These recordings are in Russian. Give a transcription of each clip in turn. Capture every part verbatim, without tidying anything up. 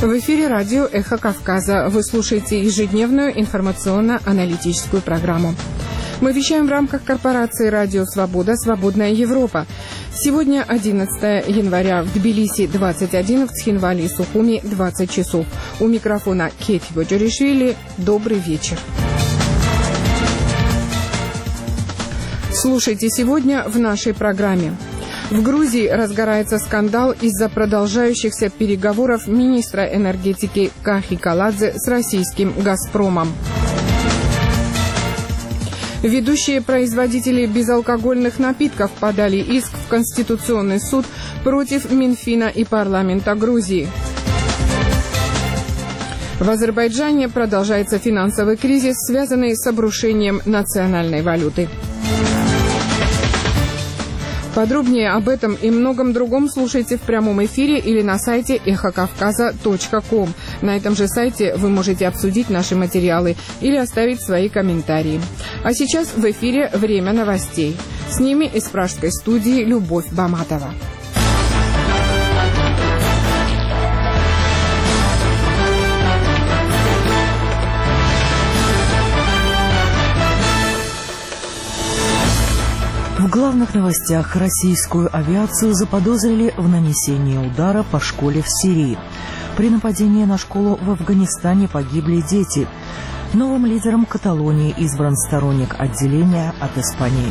В эфире радио «Эхо Кавказа». Вы слушаете ежедневную информационно-аналитическую программу. Мы вещаем в рамках корпорации «Радио Свобода. Свободная Европа». Сегодня одиннадцатое января, в Тбилиси двадцать один, в Цхинвале и Сухуми двадцать часов. У микрофона Кетти Боджоришвили. Добрый вечер. Слушайте сегодня в нашей программе. В Грузии разгорается скандал из-за продолжающихся переговоров министра энергетики Кахи Каладзе с российским «Газпромом». Ведущие производители безалкогольных напитков подали иск в Конституционный суд против Минфина и парламента Грузии. В Азербайджане продолжается финансовый кризис, связанный с обрушением национальной валюты. Подробнее об этом и многом другом слушайте в прямом эфире или на сайте эхо кавказа точка ком. На этом же сайте вы можете обсудить наши материалы или оставить свои комментарии. А сейчас в эфире «Время новостей». С ними из пражской студии Любовь Баматова. В главных новостях: российскую авиацию заподозрили в нанесении удара по школе в Сирии. При нападении на школу в Афганистане погибли дети. Новым лидером Каталонии избран сторонник отделения от Испании.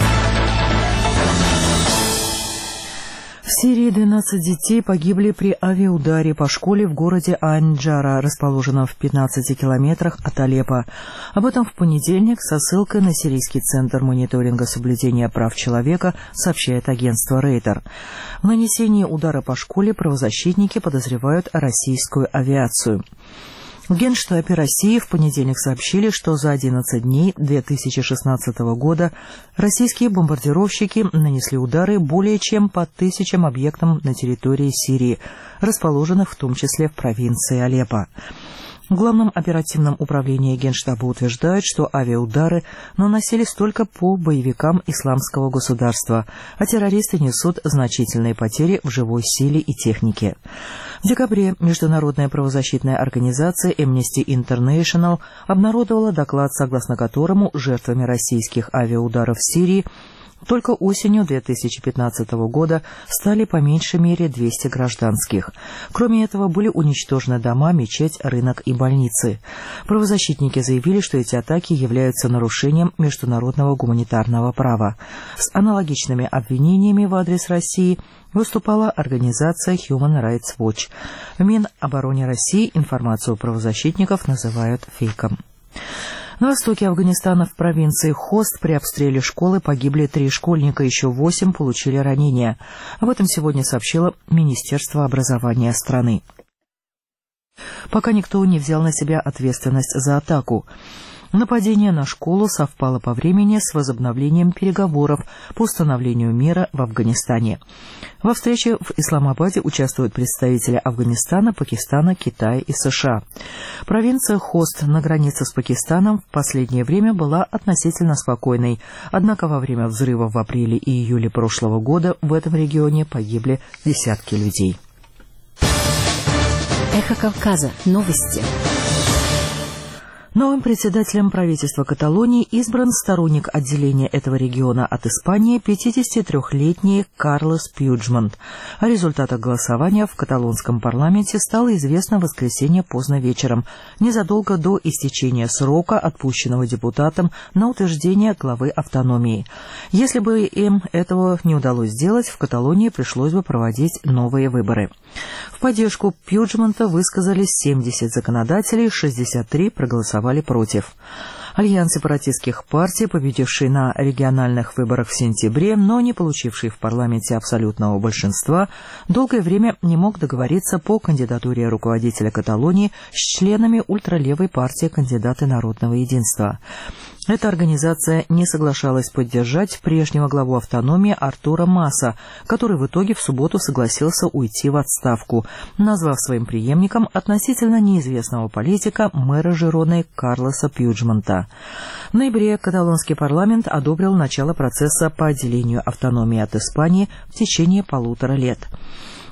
В Сирии двенадцать детей погибли при авиаударе по школе в городе Ань-Джара, расположенном в пятнадцати километрах от Алеппо. Об этом в понедельник со ссылкой на Сирийский центр мониторинга соблюдения прав человека сообщает агентство Рейтер. В нанесении удара по школе правозащитники подозревают российскую авиацию. В Генштабе России в понедельник сообщили, что за одиннадцать дней две тысячи шестнадцатого года российские бомбардировщики нанесли удары более чем по тысячам объектам на территории Сирии, расположенных в том числе в провинции Алеппо. В Главном оперативном управлении Генштаба утверждают, что авиаудары наносились только по боевикам исламского государства, а террористы несут значительные потери в живой силе и технике. В декабре международная правозащитная организация Amnesty International обнародовала доклад, согласно которому жертвами российских авиаударов в Сирии только осенью две тысячи пятнадцатого года стали по меньшей мере двести гражданских. Кроме этого, были уничтожены дома, мечеть, рынок и больницы. Правозащитники заявили, что эти атаки являются нарушением международного гуманитарного права. С аналогичными обвинениями в адрес России выступала организация Human Rights Watch. В Минобороне России информацию правозащитников называют фейком. На востоке Афганистана в провинции Хост при обстреле школы погибли три школьника, еще восемь получили ранения. Об этом сегодня сообщило Министерство образования страны. Пока никто не взял на себя ответственность за атаку. Нападение на школу совпало по времени с возобновлением переговоров по установлению мира в Афганистане. Во встрече в Исламабаде участвуют представители Афганистана, Пакистана, Китая и США. Провинция Хост на границе с Пакистаном в последнее время была относительно спокойной, однако во время взрывов в апреле и июле прошлого года в этом регионе погибли десятки людей. Эхо Кавказа. Новости. Новым председателем правительства Каталонии избран сторонник отделения этого региона от Испании пятидесятитрёхлетний Карлес Пьюджмонт. О результатах голосования в каталонском парламенте стало известно в воскресенье поздно вечером, незадолго до истечения срока, отпущенного депутатам на утверждение главы автономии. Если бы им этого не удалось сделать, в Каталонии пришлось бы проводить новые выборы. В поддержку Пьюджмонта высказались семьдесят законодателей, шестьдесят три проголосовали против. Альянс сепаратистских партий, победивший на региональных выборах в сентябре, но не получивший в парламенте абсолютного большинства, долгое время не мог договориться по кандидатуре руководителя Каталонии с членами ультралевой партии «Кандидаты народного единства». Эта организация не соглашалась поддержать прежнего главу автономии Артура Маса, который в итоге в субботу согласился уйти в отставку, назвав своим преемником относительно неизвестного политика, мэра Жироны Карлеса Пьюджмонта. В ноябре каталонский парламент одобрил начало процесса по отделению автономии от Испании в течение полутора лет.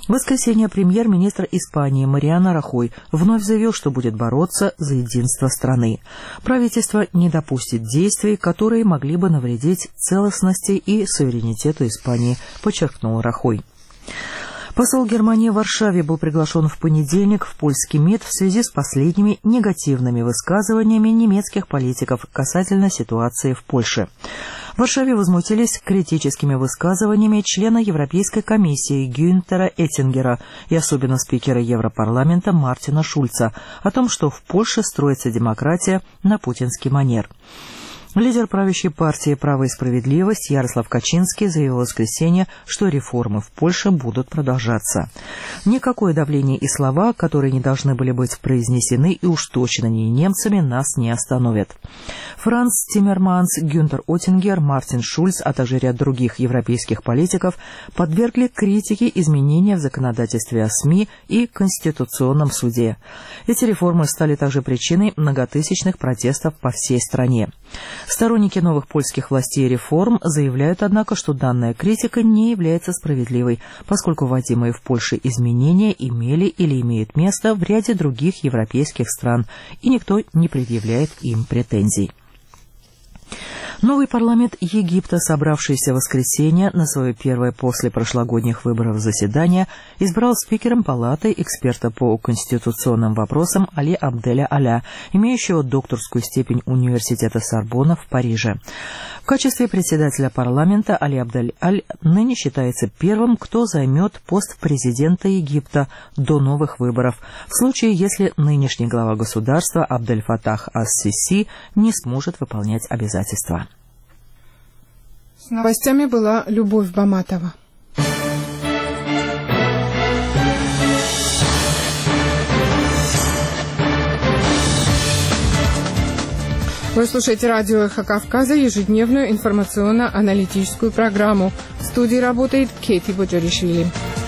В воскресенье премьер-министр Испании Мариано Рахой вновь заявил, что будет бороться за единство страны. Правительство не допустит действий, которые могли бы навредить целостности и суверенитету Испании, подчеркнул Рахой. Посол Германии в Варшаве был приглашен в понедельник в польский МИД в связи с последними негативными высказываниями немецких политиков касательно ситуации в Польше. В Варшаве возмутились критическими высказываниями члена Европейской комиссии Гюнтера Эттингера и особенно спикера Европарламента Мартина Шульца о том, что в Польше строится демократия на путинский манер. Лидер правящей партии «Право и справедливость» Ярослав Качинский заявил в воскресенье, что реформы в Польше будут продолжаться. Никакое давление и слова, которые не должны были быть произнесены и уж точно не немцами, нас не остановят. Франц Тиммерманс, Гюнтер Оттингер, Мартин Шульц, а также ряд других европейских политиков подвергли критике изменения в законодательстве о СМИ и Конституционном суде. Эти реформы стали также причиной многотысячных протестов по всей стране. Сторонники новых польских властей и реформ заявляют, однако, что данная критика не является справедливой, поскольку вводимые в Польше изменения имели или имеют место в ряде других европейских стран, и никто не предъявляет им претензий. Новый парламент Египта, собравшийся в воскресенье на свое первое после прошлогодних выборов заседание, избрал спикером палаты эксперта по конституционным вопросам Али Абделя Аля, имеющего докторскую степень университета Сорбонна в Париже. В качестве председателя парламента Али Абдель Аль ныне считается первым, кто займет пост президента Египта до новых выборов, в случае, если нынешний глава государства Абдель Фатах ас-Сиси не сможет выполнять обязательства. С новостями была Любовь Баматова. Вы слушаете радио «Эхо Кавказа», ежедневную информационно-аналитическую программу. В студии работает Кейти Боджаришвили.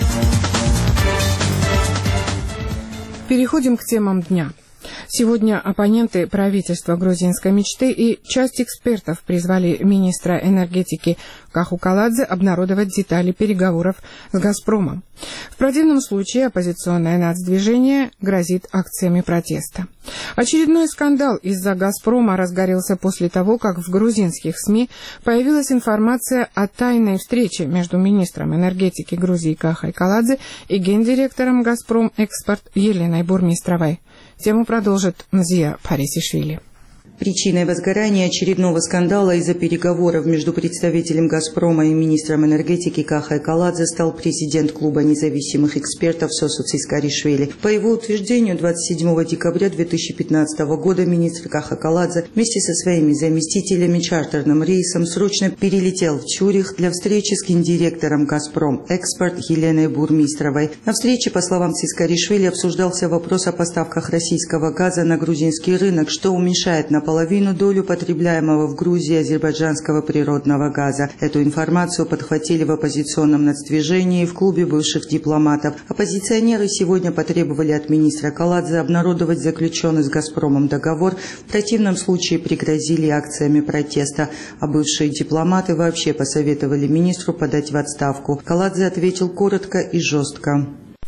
Переходим к темам дня. Сегодня оппоненты правительства грузинской мечты и часть экспертов призвали министра энергетики Каху Каладзе обнародовать детали переговоров с «Газпромом». В противном случае оппозиционное нацдвижение грозит акциями протеста. Очередной скандал из-за «Газпрома» разгорелся после того, как в грузинских СМИ появилась информация о тайной встрече между министром энергетики Грузии Кахой Каладзе и гендиректором «Газпром Экспорт» Еленой Бурмистровой. Тему продолжит Мзия Парисишвили. Причиной возгорания очередного скандала из-за переговоров между представителем «Газпрома» и министром энергетики Кахой Каладзе стал президент клуба независимых экспертов Сосу Цискаришвили. По его утверждению, двадцать седьмого декабря две тысячи пятнадцатого года министр Каха Каладзе вместе со своими заместителями чартерным рейсом срочно перелетел в Цюрих для встречи с гендиректором «Газпром Экспорт» Еленой Бурмистровой. На встрече, по словам Цискаришвили, обсуждался вопрос о поставках российского газа на грузинский рынок, что уменьшает наполовину половину долю потребляемого в Грузии азербайджанского природного газа. Эту информацию подхватили в оппозиционном нацдвижении и в клубе бывших дипломатов. Оппозиционеры сегодня потребовали от министра Каладзе обнародовать заключенный с «Газпромом» договор, в противном случае пригрозили акциями протеста, а бывшие дипломаты вообще посоветовали министру подать в отставку. Каладзе ответил коротко и жестко.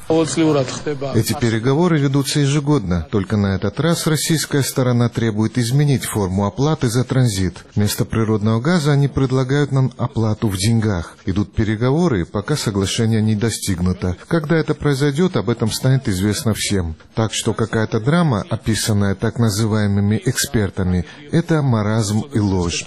Эти переговоры ведутся ежегодно, только на этот раз российская сторона требует изменить форму оплаты за транзит. Вместо природного газа они предлагают нам оплату в деньгах. Идут переговоры, пока соглашение не достигнуто. Когда это произойдет, об этом станет известно всем. Так что какая-то драма, описанная так называемыми экспертами, это маразм и ложь.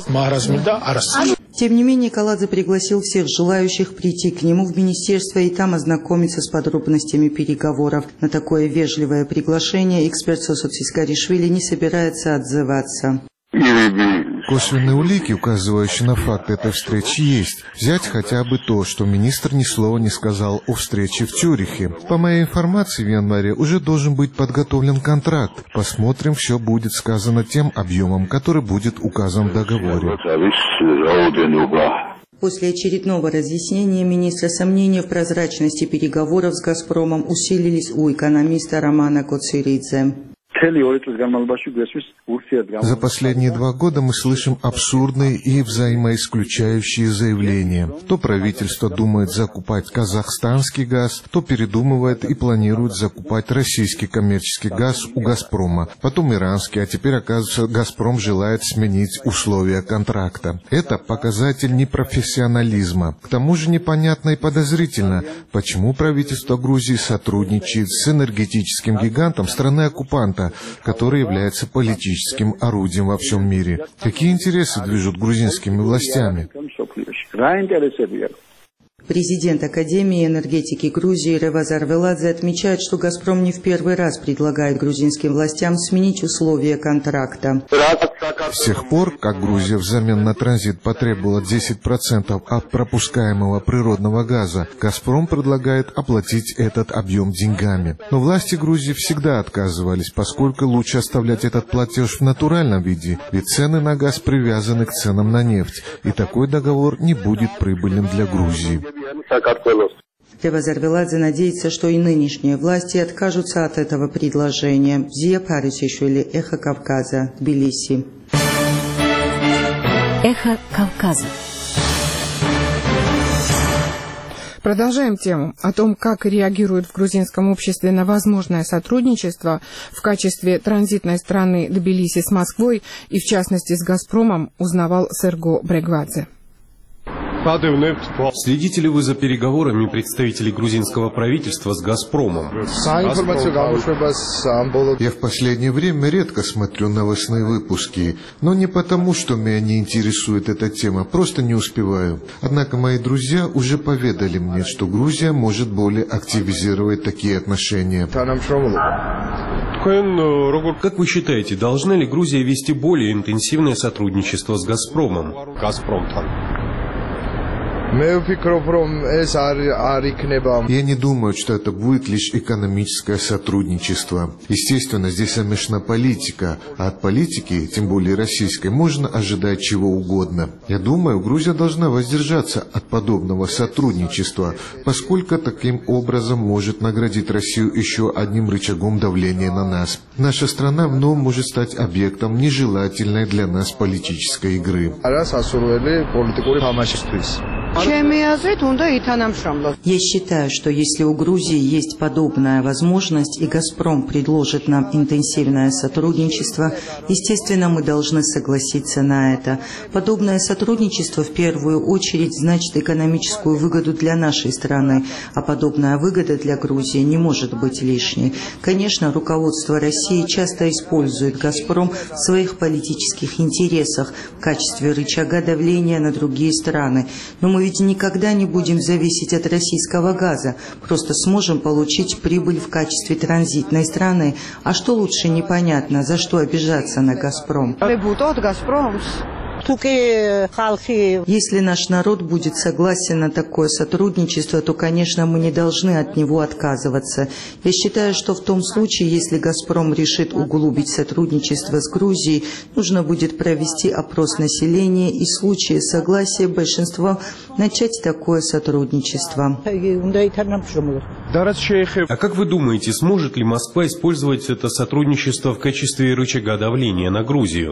Тем не менее, Каладзе пригласил всех желающих прийти к нему в министерство и там ознакомиться с подробностями переговоров. На такое вежливое приглашение эксперт Сосу Цискаришвили не собирается отзываться. Косвенные улики, указывающие на факт этой встречи, есть. Взять хотя бы то, что министр ни слова не сказал о встрече в Цюрихе. По моей информации, в январе уже должен быть подготовлен контракт. Посмотрим, все будет сказано тем объемом, который будет указан в договоре. После очередного разъяснения министра сомнения в прозрачности переговоров с «Газпромом» усилились у экономиста Романа Коциридзе. За последние два года мы слышим абсурдные и взаимоисключающие заявления. То правительство думает закупать казахстанский газ, то передумывает и планирует закупать российский коммерческий газ у «Газпрома», потом иранский, а теперь, оказывается, «Газпром» желает сменить условия контракта. Это показатель непрофессионализма. К тому же непонятно и подозрительно, почему правительство Грузии сотрудничает с энергетическим гигантом страны-оккупанта, который является политическим орудием во всем мире. Какие интересы движут грузинскими властями? Президент Академии энергетики Грузии Реваз Арвеладзе отмечает, что «Газпром» не в первый раз предлагает грузинским властям сменить условия контракта. С тех пор, как Грузия взамен на транзит потребовала десять процентов от пропускаемого природного газа, «Газпром» предлагает оплатить этот объем деньгами. Но власти Грузии всегда отказывались, поскольку лучше оставлять этот платеж в натуральном виде, ведь цены на газ привязаны к ценам на нефть, и такой договор не будет прибыльным для Грузии. Реваз Арвеладзе надеется, что и нынешние власти откажутся от этого предложения. Зия Парисишвили, Эхо Кавказа, Тбилиси. Эхо Кавказа. Продолжаем тему о том, как реагируют в грузинском обществе на возможное сотрудничество в качестве транзитной страны Тбилиси с Москвой и, в частности, с «Газпромом», узнавал Серго Брегвадзе. Следите ли вы за переговорами представителей грузинского правительства с «Газпромом»? Я в последнее время редко смотрю новостные выпуски, но не потому, что меня не интересует эта тема, просто не успеваю. Однако мои друзья уже поведали мне, что Грузия может более активизировать такие отношения. Как вы считаете, должна ли Грузия вести более интенсивное сотрудничество с «Газпромом»? Я не думаю, что это будет лишь экономическое сотрудничество. Естественно, здесь замешана политика, а от политики, тем более российской, можно ожидать чего угодно. Я думаю, Грузия должна воздержаться от подобного сотрудничества, поскольку таким образом может наградить Россию еще одним рычагом давления на нас. Наша страна вновь может стать объектом нежелательной для нас политической игры. Я считаю, что если у Грузии есть подобная возможность и «Газпром» предложит нам интенсивное сотрудничество, естественно, мы должны согласиться на это. Подобное сотрудничество в первую очередь значит экономическую выгоду для нашей страны, а подобная выгода для Грузии не может быть лишней. Конечно, руководство России часто использует «Газпром» в своих политических интересах в качестве рычага давления на другие страны, но мы ведь никогда не будем зависеть от российского газа, просто сможем получить прибыль в качестве транзитной страны. А что лучше, непонятно, за что обижаться на «Газпром». Если наш народ будет согласен на такое сотрудничество, то, конечно, мы не должны от него отказываться. Я считаю, что в том случае, если «Газпром» решит углубить сотрудничество с Грузией, нужно будет провести опрос населения и в случае согласия большинства начать такое сотрудничество. А как вы думаете, сможет ли Москва использовать это сотрудничество в качестве рычага давления на Грузию?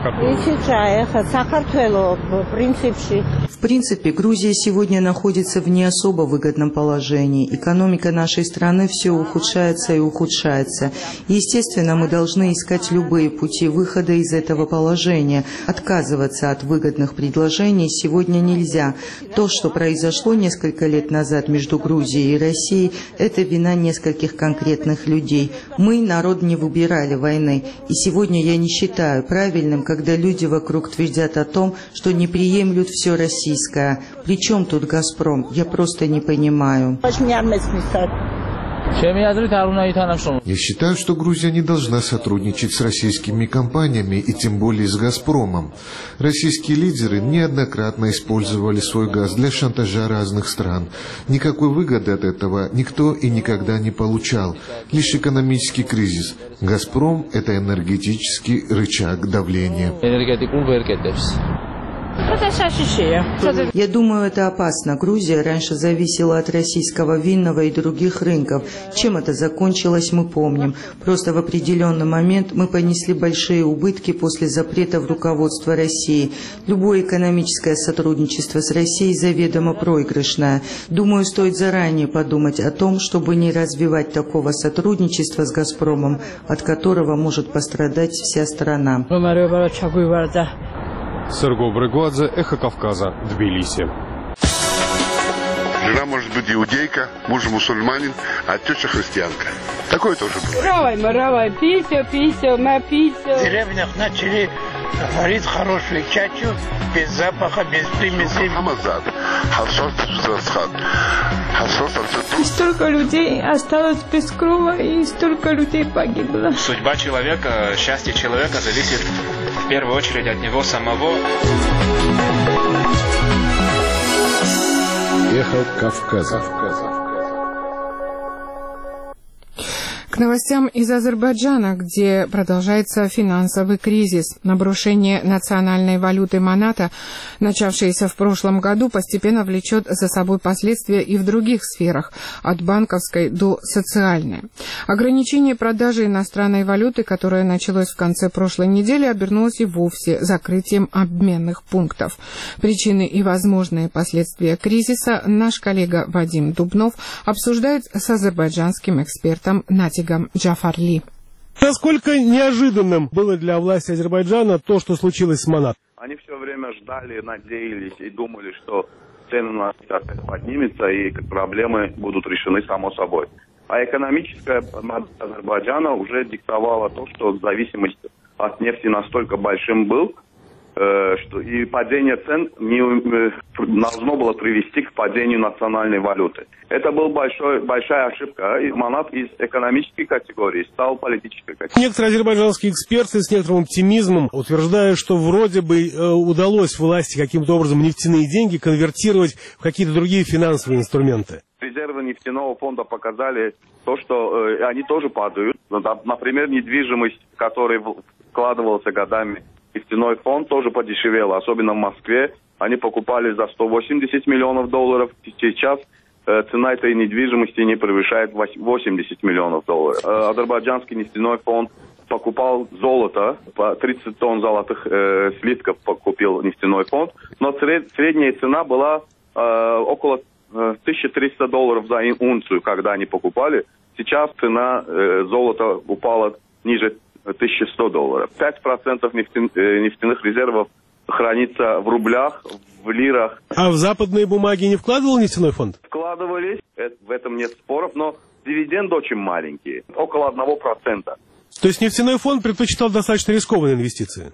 В принципе, Грузия сегодня находится в не особо выгодном положении. Экономика нашей страны все ухудшается и ухудшается. Естественно, мы должны искать любые пути выхода из этого положения. Отказываться от выгодных предложений сегодня нельзя. То, что произошло несколько лет назад между Грузией и Россией, это вина нескольких конкретных людей. Мы, народ, не выбирали войны. И сегодня я не считаю правильным, когда люди вокруг твердят о том, что не приемлют все российское. Причем тут «Газпром»? Я просто не понимаю. Я считаю, что Грузия не должна сотрудничать с российскими компаниями и тем более с «Газпромом». Российские лидеры неоднократно использовали свой газ для шантажа разных стран. Никакой выгоды от этого никто и никогда не получал. Лишь экономический кризис. «Газпром» — это энергетический рычаг давления. Я думаю, это опасно. Грузия раньше зависела от российского винного и других рынков. Чем это закончилось, мы помним. Просто в определенный момент мы понесли большие убытки после запретов руководства России. Любое экономическое сотрудничество с Россией заведомо проигрышное. Думаю, стоит заранее подумать о том, чтобы не развивать такого сотрудничества с «Газпромом», от которого может пострадать вся страна. Серго Брыгвадзе, Эхо Кавказа, Тбилиси. Жена может быть иудейка, муж мусульманин, а теща христианка. Такое тоже было. Равай, маравай, пися, пися, на пися. В деревнях начали варить хорошую чачу, без запаха, без примесей. И столько людей осталось без крова, и столько людей погибло. Судьба человека, счастье человека зависит в первую очередь от него самого. Эхо Кавказа. К новостям из Азербайджана, где продолжается финансовый кризис. Обрушение национальной валюты маната, начавшееся в прошлом году, постепенно влечет за собой последствия и в других сферах, от банковской до социальной. Ограничение продажи иностранной валюты, которое началось в конце прошлой недели, обернулось и вовсе закрытием обменных пунктов. Причины и возможные последствия кризиса наш коллега Вадим Дубнов обсуждает с азербайджанским экспертом Натигом Джафарли. Насколько неожиданным было для власти Азербайджана то, что случилось с манат? Они все время ждали, надеялись и думали, что цены на опять поднимутся и проблемы будут решены само собой. А экономическая модель Азербайджана уже диктовала то, что зависимость от нефти настолько большим был, что и падение цен не должно было привести к падению национальной валюты. Это была большой, большая ошибка, и манат из экономической категории стал политической категорией. Некоторые азербайджанские эксперты с некоторым оптимизмом утверждают, что вроде бы э, удалось власти каким-то образом нефтяные деньги конвертировать в какие-то другие финансовые инструменты. Резервы нефтяного фонда показали то, что э, они тоже падают. Например, недвижимость, в которой вкладывался годами нефтяной фонд, тоже подешевела, особенно в Москве. Они покупали за сто восемьдесят миллионов долларов. Сейчас э, цена этой недвижимости не превышает восемьдесят миллионов долларов. Э, азербайджанский нефтяной фонд покупал золото, по тридцать тонн золотых э, слитков купил нефтяной фонд, но сред, средняя цена была э, около э, тысяча триста долларов за унцию, когда они покупали. Сейчас цена э, золота упала ниже тысяча сто долларов. пять процентов нефтяных, нефтяных резервов хранится в рублях, в лирах. А в западные бумаги не вкладывал нефтяной фонд? Вкладывались, в этом нет споров, но дивиденды очень маленькие, около одного процента. То есть нефтяной фонд предпочитал достаточно рискованные инвестиции?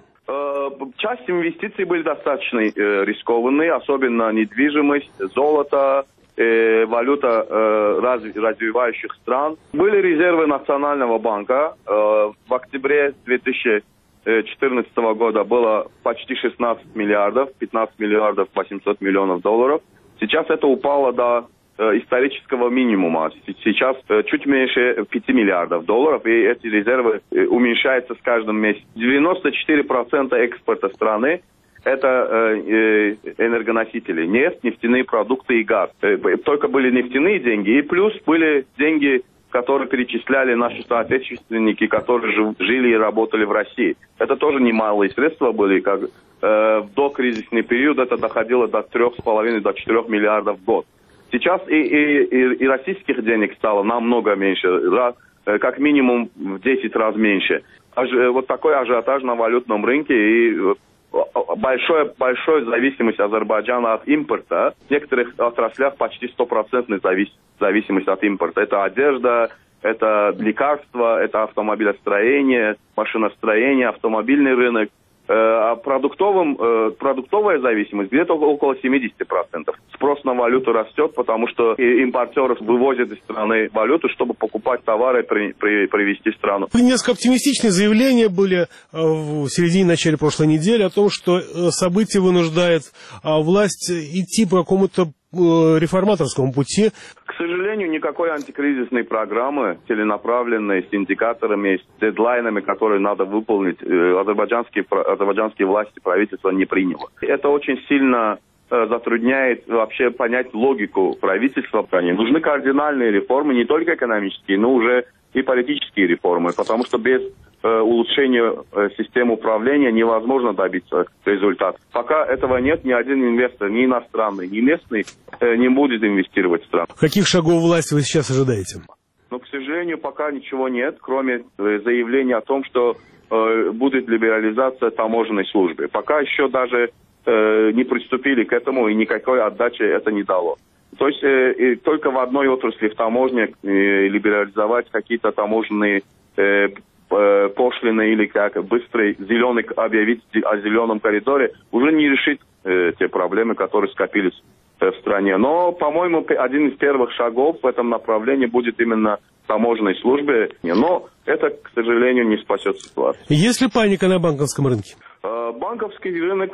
Часть инвестиций были достаточно рискованные, особенно недвижимость, золото, Э, валюта э, раз, развивающих стран. Были резервы Национального банка. Э, в октябре две тысячи четырнадцатого года было почти шестнадцать миллиардов, пятнадцать миллиардов восемьсот миллионов долларов. Сейчас это упало до э, исторического минимума. Сейчас э, чуть меньше пяти миллиардов долларов, и эти резервы э, уменьшаются с каждым месяцем. девяносто четыре процента экспорта страны это э, энергоносители, нефть, нефтяные продукты и газ. Э, только были нефтяные деньги, и плюс были деньги, которые перечисляли наши соотечественники, которые жив, жили и работали в России. Это тоже немалые средства были. Как, э, в докризисный период это доходило до трех с половиной до четырех миллиардов в год. Сейчас и, и, и, и российских денег стало намного меньше, раз, э, как минимум в десять раз меньше. Аж, э, вот такой ажиотаж на валютном рынке и Большая, большая зависимость Азербайджана от импорта. В некоторых отраслях почти стопроцентная завис, зависимость от импорта. Это одежда, это лекарства, это автомобилестроение, машиностроение, автомобильный рынок. А продуктовым, продуктовая зависимость где-то около семьдесят процентов. Спрос на валюту растет, потому что импортеры вывозят из страны валюту, чтобы покупать товары и при, при, привезти в страну. Несколько оптимистичные заявления были в середине-начале прошлой недели о том, что событие вынуждает власть идти по какому-то реформаторскому пути. К сожалению, никакой антикризисной программы, целенаправленной, с индикаторами, с дедлайнами, которые надо выполнить, азербайджанские, азербайджанские власти, правительство не приняло. Это очень сильно затрудняет вообще понять логику правительства в стране. Нужны кардинальные реформы, не только экономические, но уже и политические реформы, потому что без э, улучшения э, системы управления невозможно добиться результата. Пока этого нет, ни один инвестор, ни иностранный, ни местный, э, не будет инвестировать в страну. Каких шагов власти вы сейчас ожидаете? Но, к сожалению, пока ничего нет, кроме э, заявления о том, что э, будет либерализация таможенной службы. Пока еще даже э, не приступили к этому, и никакой отдачи это не дало. То есть э, только в одной отрасли, в таможне, э, либерализовать какие-то таможенные э, пошлины или как быстрый зеленый объявить о зеленом коридоре уже не решит э, те проблемы, которые скопились э, в стране. Но, по-моему, один из первых шагов в этом направлении будет именно таможенной службе. Но это, к сожалению, не спасет ситуацию. Есть ли паника на банковском рынке? Банковский рынок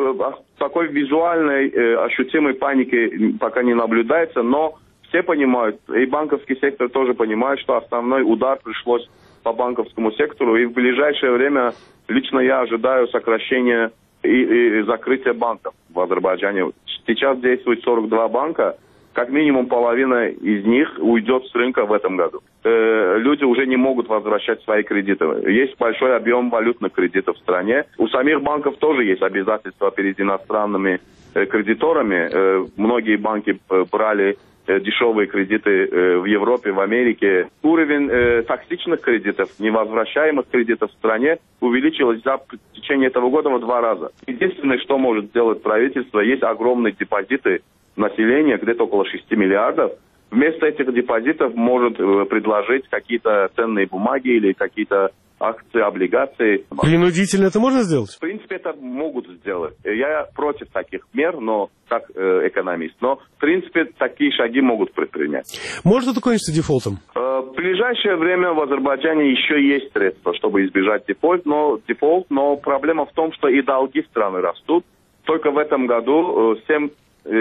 такой визуальной ощутимой паники пока не наблюдается, но все понимают, и банковский сектор тоже понимает, что основной удар пришлось по банковскому сектору, и в ближайшее время лично я ожидаю сокращения и, и закрытия банков в Азербайджане. Сейчас действует сорок два банка, как минимум половина из них уйдет с рынка в этом году. Э, люди уже не могут возвращать свои кредиты. Есть большой объем валютных кредитов в стране. У самих банков тоже есть обязательства перед иностранными э, кредиторами. Э, многие банки э, брали э, дешевые кредиты э, в Европе, в Америке. Уровень э, токсичных кредитов, невозвращаемых кредитов в стране увеличился за в течение этого года в два раза. Единственное, что может сделать правительство, есть огромные депозиты населения, где-то около шести миллиардов. Вместо этих депозитов может э, предложить какие-то ценные бумаги или какие-то акции, облигации. Принудительно это можно сделать? В принципе, это могут сделать. Я против таких мер, но как э, экономист. Но, в принципе, такие шаги могут предпринять. Может это кончиться дефолтом? Э, в ближайшее время в Азербайджане еще есть средства, чтобы избежать дефолт, но, дефолт, но проблема в том, что и долги страны растут. Только в этом году э, семь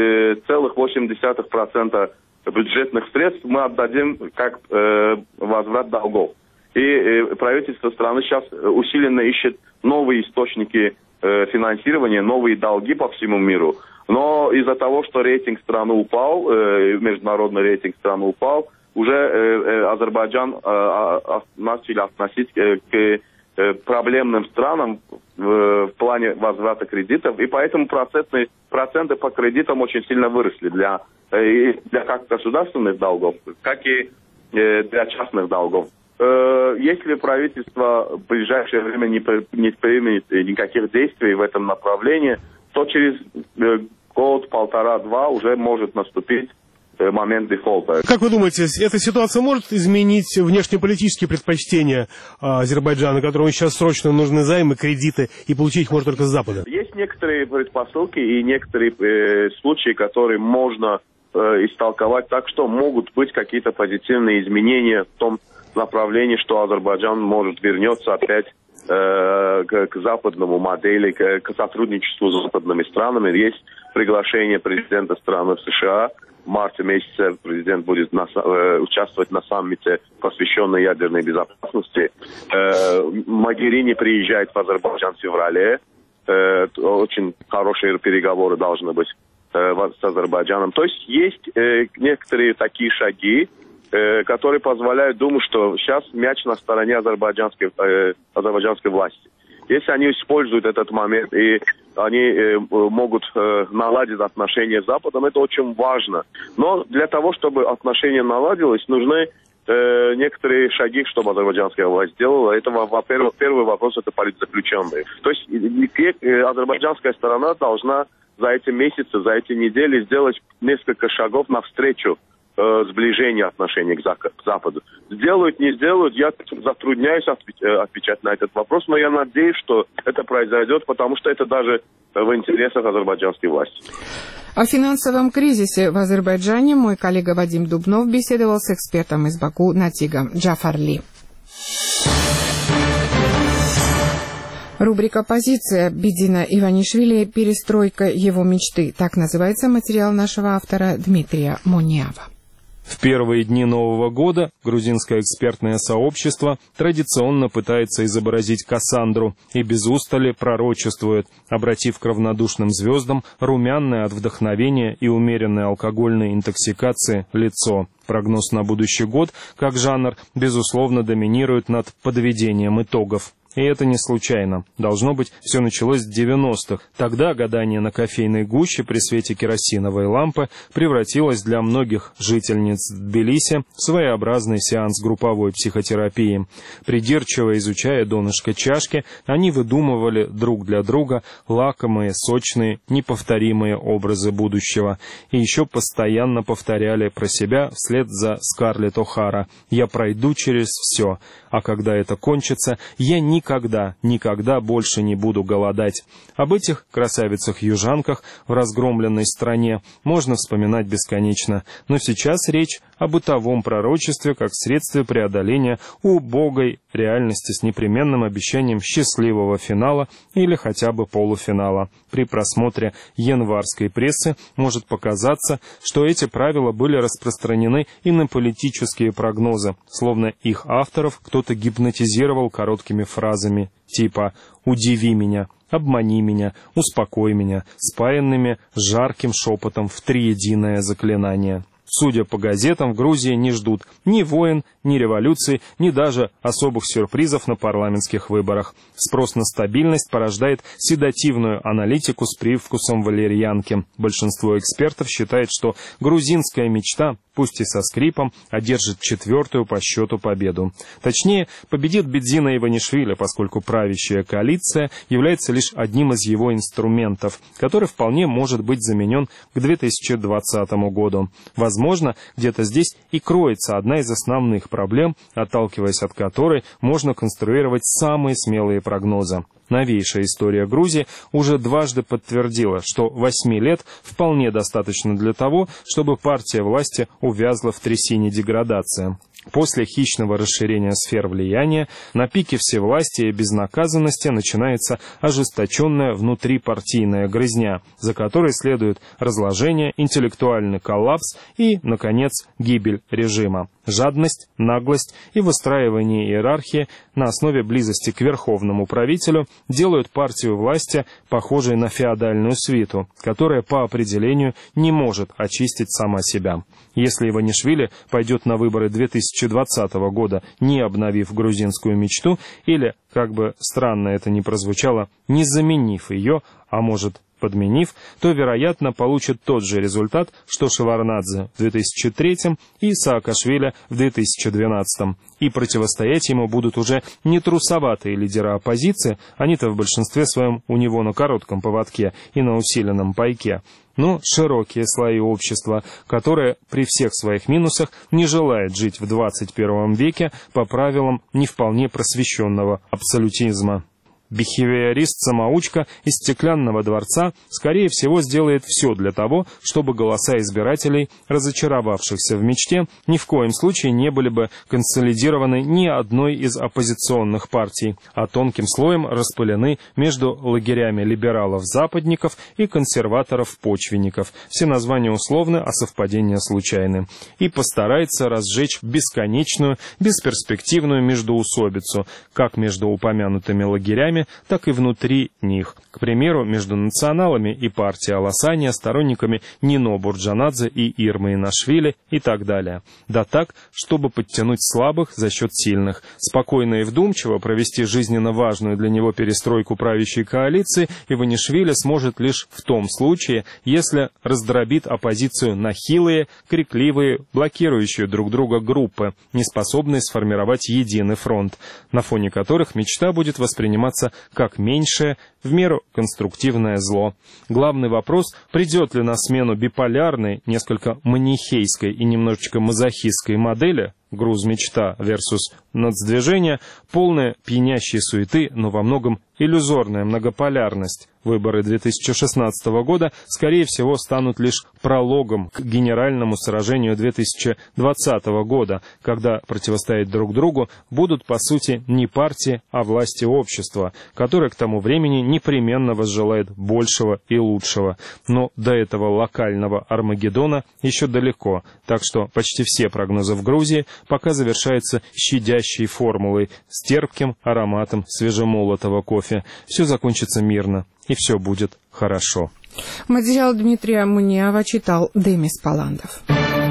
целых восемь десятых процента бюджетных средств мы отдадим как э, возврат долгов. И э, правительство страны сейчас усиленно ищет новые источники э, финансирования, новые долги по всему миру. Но из-за того, что рейтинг страны упал, э, международный рейтинг страны упал, уже э, э, Азербайджан э, э, начали относить э, к проблемным странам в, в плане возврата кредитов, и поэтому процентные, проценты по кредитам очень сильно выросли для, для как государственных долгов, как и для частных долгов. Если правительство в ближайшее время не, не примет никаких действий в этом направлении, то через год, полтора-два уже может наступить момент дефолта. Как вы думаете, эта ситуация может изменить внешнеполитические предпочтения Азербайджана, которому сейчас срочно нужны займы, кредиты, и получить их можно только с Запада? Есть некоторые предпосылки и некоторые э, случаи, которые можно э, истолковать так, что могут быть какие-то позитивные изменения в том направлении, что Азербайджан может вернется опять э, к, к западному модели, к, к сотрудничеству с западными странами. Есть приглашение президента страны в США. В марте месяце президент будет на, э, участвовать на саммите, посвященном ядерной безопасности. Э, Могерини приезжает в Азербайджан в феврале. Э, очень хорошие переговоры должны быть э, с Азербайджаном. То есть есть э, некоторые такие шаги, э, которые позволяют думать, что сейчас мяч на стороне азербайджанской, э, азербайджанской власти. Если они используют этот момент и они э, могут э, наладить отношения с Западом, это очень важно. Но для того, чтобы отношения наладились, нужны э, некоторые шаги, чтобы азербайджанская власть сделала. Это, во-первых, первый вопрос – это политзаключенные. То есть э, азербайджанская сторона должна за эти месяцы, за эти недели сделать несколько шагов навстречу сближение отношений к Западу. Сделают, не сделают, я затрудняюсь отвечать на этот вопрос, но я надеюсь, что это произойдет, потому что это даже в интересах азербайджанской власти. О финансовом кризисе в Азербайджане мой коллега Вадим Дубнов беседовал с экспертом из Баку Натигом Джафарли. Рубрика «Позиция» Бидина Иванишвили «Перестройка его мечты». Так называется материал нашего автора Дмитрия Муниава. В первые дни Нового года грузинское экспертное сообщество традиционно пытается изобразить Кассандру и без устали пророчествует, обратив к равнодушным звездам румяное от вдохновения и умеренной алкогольной интоксикации лицо. Прогноз на будущий год, как жанр, безусловно, доминирует над подведением итогов. И это не случайно. Должно быть, все началось с девяностых. Тогда гадание на кофейной гуще при свете керосиновой лампы превратилось для многих жительниц Тбилиси в своеобразный сеанс групповой психотерапии. Придирчиво изучая донышко чашки, они выдумывали друг для друга лакомые, сочные, неповторимые образы будущего. И еще постоянно повторяли про себя вслед за Скарлетт О'Хара: «Я пройду через все, а когда это кончится, я не Никогда, никогда больше не буду голодать». Об этих красавицах-южанках в разгромленной стране можно вспоминать бесконечно, но сейчас речь о бытовом пророчестве как средстве преодоления убогой реальности с непременным обещанием счастливого финала или хотя бы полуфинала. При просмотре январской прессы может показаться, что эти правила были распространены и на политические прогнозы, словно их авторов кто-то гипнотизировал короткими фразами типа «удиви меня», «обмани меня», «успокой меня», спаянными жарким шепотом в триединое заклинание. Судя по газетам, в Грузии не ждут ни войн, ни революции, ни даже особых сюрпризов на парламентских выборах. Спрос на стабильность порождает седативную аналитику с привкусом валерьянки. Большинство экспертов считает, что грузинская мечта, пусть и со скрипом, одержит четвертую по счету победу. Точнее, победит Бедзина Иванишвили, поскольку правящая коалиция является лишь одним из его инструментов, который вполне может быть заменен к две тысячи двадцатому году. Возможно, где-то здесь и кроется одна из основных проблем, отталкиваясь от которой можно конструировать самые смелые прогнозы. Новейшая история Грузии уже дважды подтвердила, что восьми лет вполне достаточно для того, чтобы партия власти увязла в трясине деградации. После хищного расширения сфер влияния на пике всевластия и безнаказанности начинается ожесточенная внутрипартийная грызня, за которой следует разложение, интеллектуальный коллапс и, наконец, гибель режима. Жадность, наглость и выстраивание иерархии на основе близости к верховному правителю делают партию власти похожей на феодальную свиту, которая по определению не может очистить сама себя. Если Иванишвили пойдет на выборы две тысячи двадцатого года, не обновив грузинскую мечту, или, как бы странно это ни прозвучало, не заменив ее, а может подменив, то, вероятно, получит тот же результат, что Шеварднадзе в две тысячи третьем и Саакашвили в две тысячи двенадцатом. И противостоять ему будут уже не трусоватые лидеры оппозиции, они-то в большинстве своем у него на коротком поводке и на усиленном пайке, но широкие слои общества, которое при всех своих минусах не желает жить в двадцать первом веке по правилам не вполне просвещенного абсолютизма. Бихевиорист-самоучка из стеклянного дворца, скорее всего, сделает все для того, чтобы голоса избирателей, разочаровавшихся в мечте, ни в коем случае не были бы консолидированы ни одной из оппозиционных партий, а тонким слоем распылены между лагерями либералов-западников и консерваторов-почвенников. Все названия условны, а совпадения случайны. И постарается разжечь бесконечную, бесперспективную междоусобицу, как между упомянутыми лагерями, так и внутри них. К примеру, между националами и партией Аласания, сторонниками Нино Бурджанадзе и Ирмы Инашвили и так далее. Да так, чтобы подтянуть слабых за счет сильных. Спокойно и вдумчиво провести жизненно важную для него перестройку правящей коалиции Иванишвили сможет лишь в том случае, если раздробит оппозицию на хилые, крикливые, блокирующие друг друга группы, не способные сформировать единый фронт, на фоне которых мечта будет восприниматься как меньшее, в меру конструктивное зло. Главный вопрос, придет ли на смену биполярной, несколько манихейской и немножечко мазохистской модели груз-мечта versus нацдвижение, полная пьянящей суеты, но во многом иллюзорная многополярность. Выборы две тысячи шестнадцатого года, скорее всего, станут лишь прологом к генеральному сражению две тысячи двадцатого года, когда противостоять друг другу будут, по сути, не партии, а власти общества, которое к тому времени непременно возжелает большего и лучшего. Но до этого локального Армагеддона еще далеко, так что почти все прогнозы в Грузии пока завершаются щадящей формулой с терпким ароматом свежемолотого кофе. Все закончится мирно, и все будет хорошо. Материал Дмитрия Муниава читал Демис Паландов.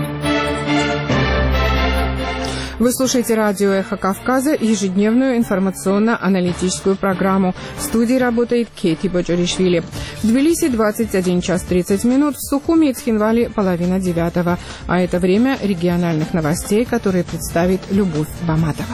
Вы слушаете радио «Эхо Кавказа», ежедневную информационно-аналитическую программу. В студии работает Кейти Боджоришвили. В Тбилиси двадцать один час тридцать минут, в Сухуми и Цхинвале половина девятого. А это время региональных новостей, которые представит Любовь Баматова.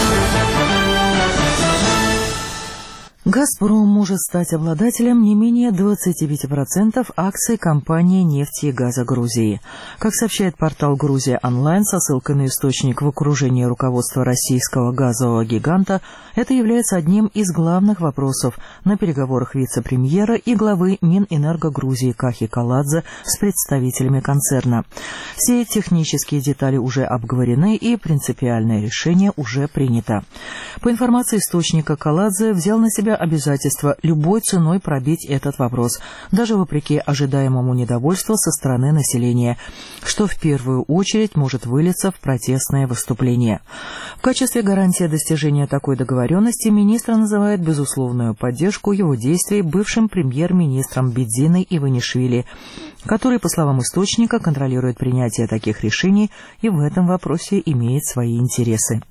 «Газпром» может стать обладателем не менее двадцати пяти процентов акций компании нефти и газа Грузии. Как сообщает портал «Грузия онлайн» со ссылкой на источник в окружении руководства российского газового гиганта, это является одним из главных вопросов на переговорах вице-премьера и главы Минэнерго Грузии Кахи Каладзе с представителями концерна. Все технические детали уже обговорены и принципиальное решение уже принято. По информации источника, Каладзе взял на себя обязательство любой ценой пробить этот вопрос, даже вопреки ожидаемому недовольству со стороны населения, что в первую очередь может вылиться в протестное выступление. В качестве гарантии достижения такой договоренности министр называет безусловную поддержку его действий бывшим премьер-министром Бидзиной Иванишвили, который, по словам источника, контролирует принятие таких решений и в этом вопросе имеет свои интересы.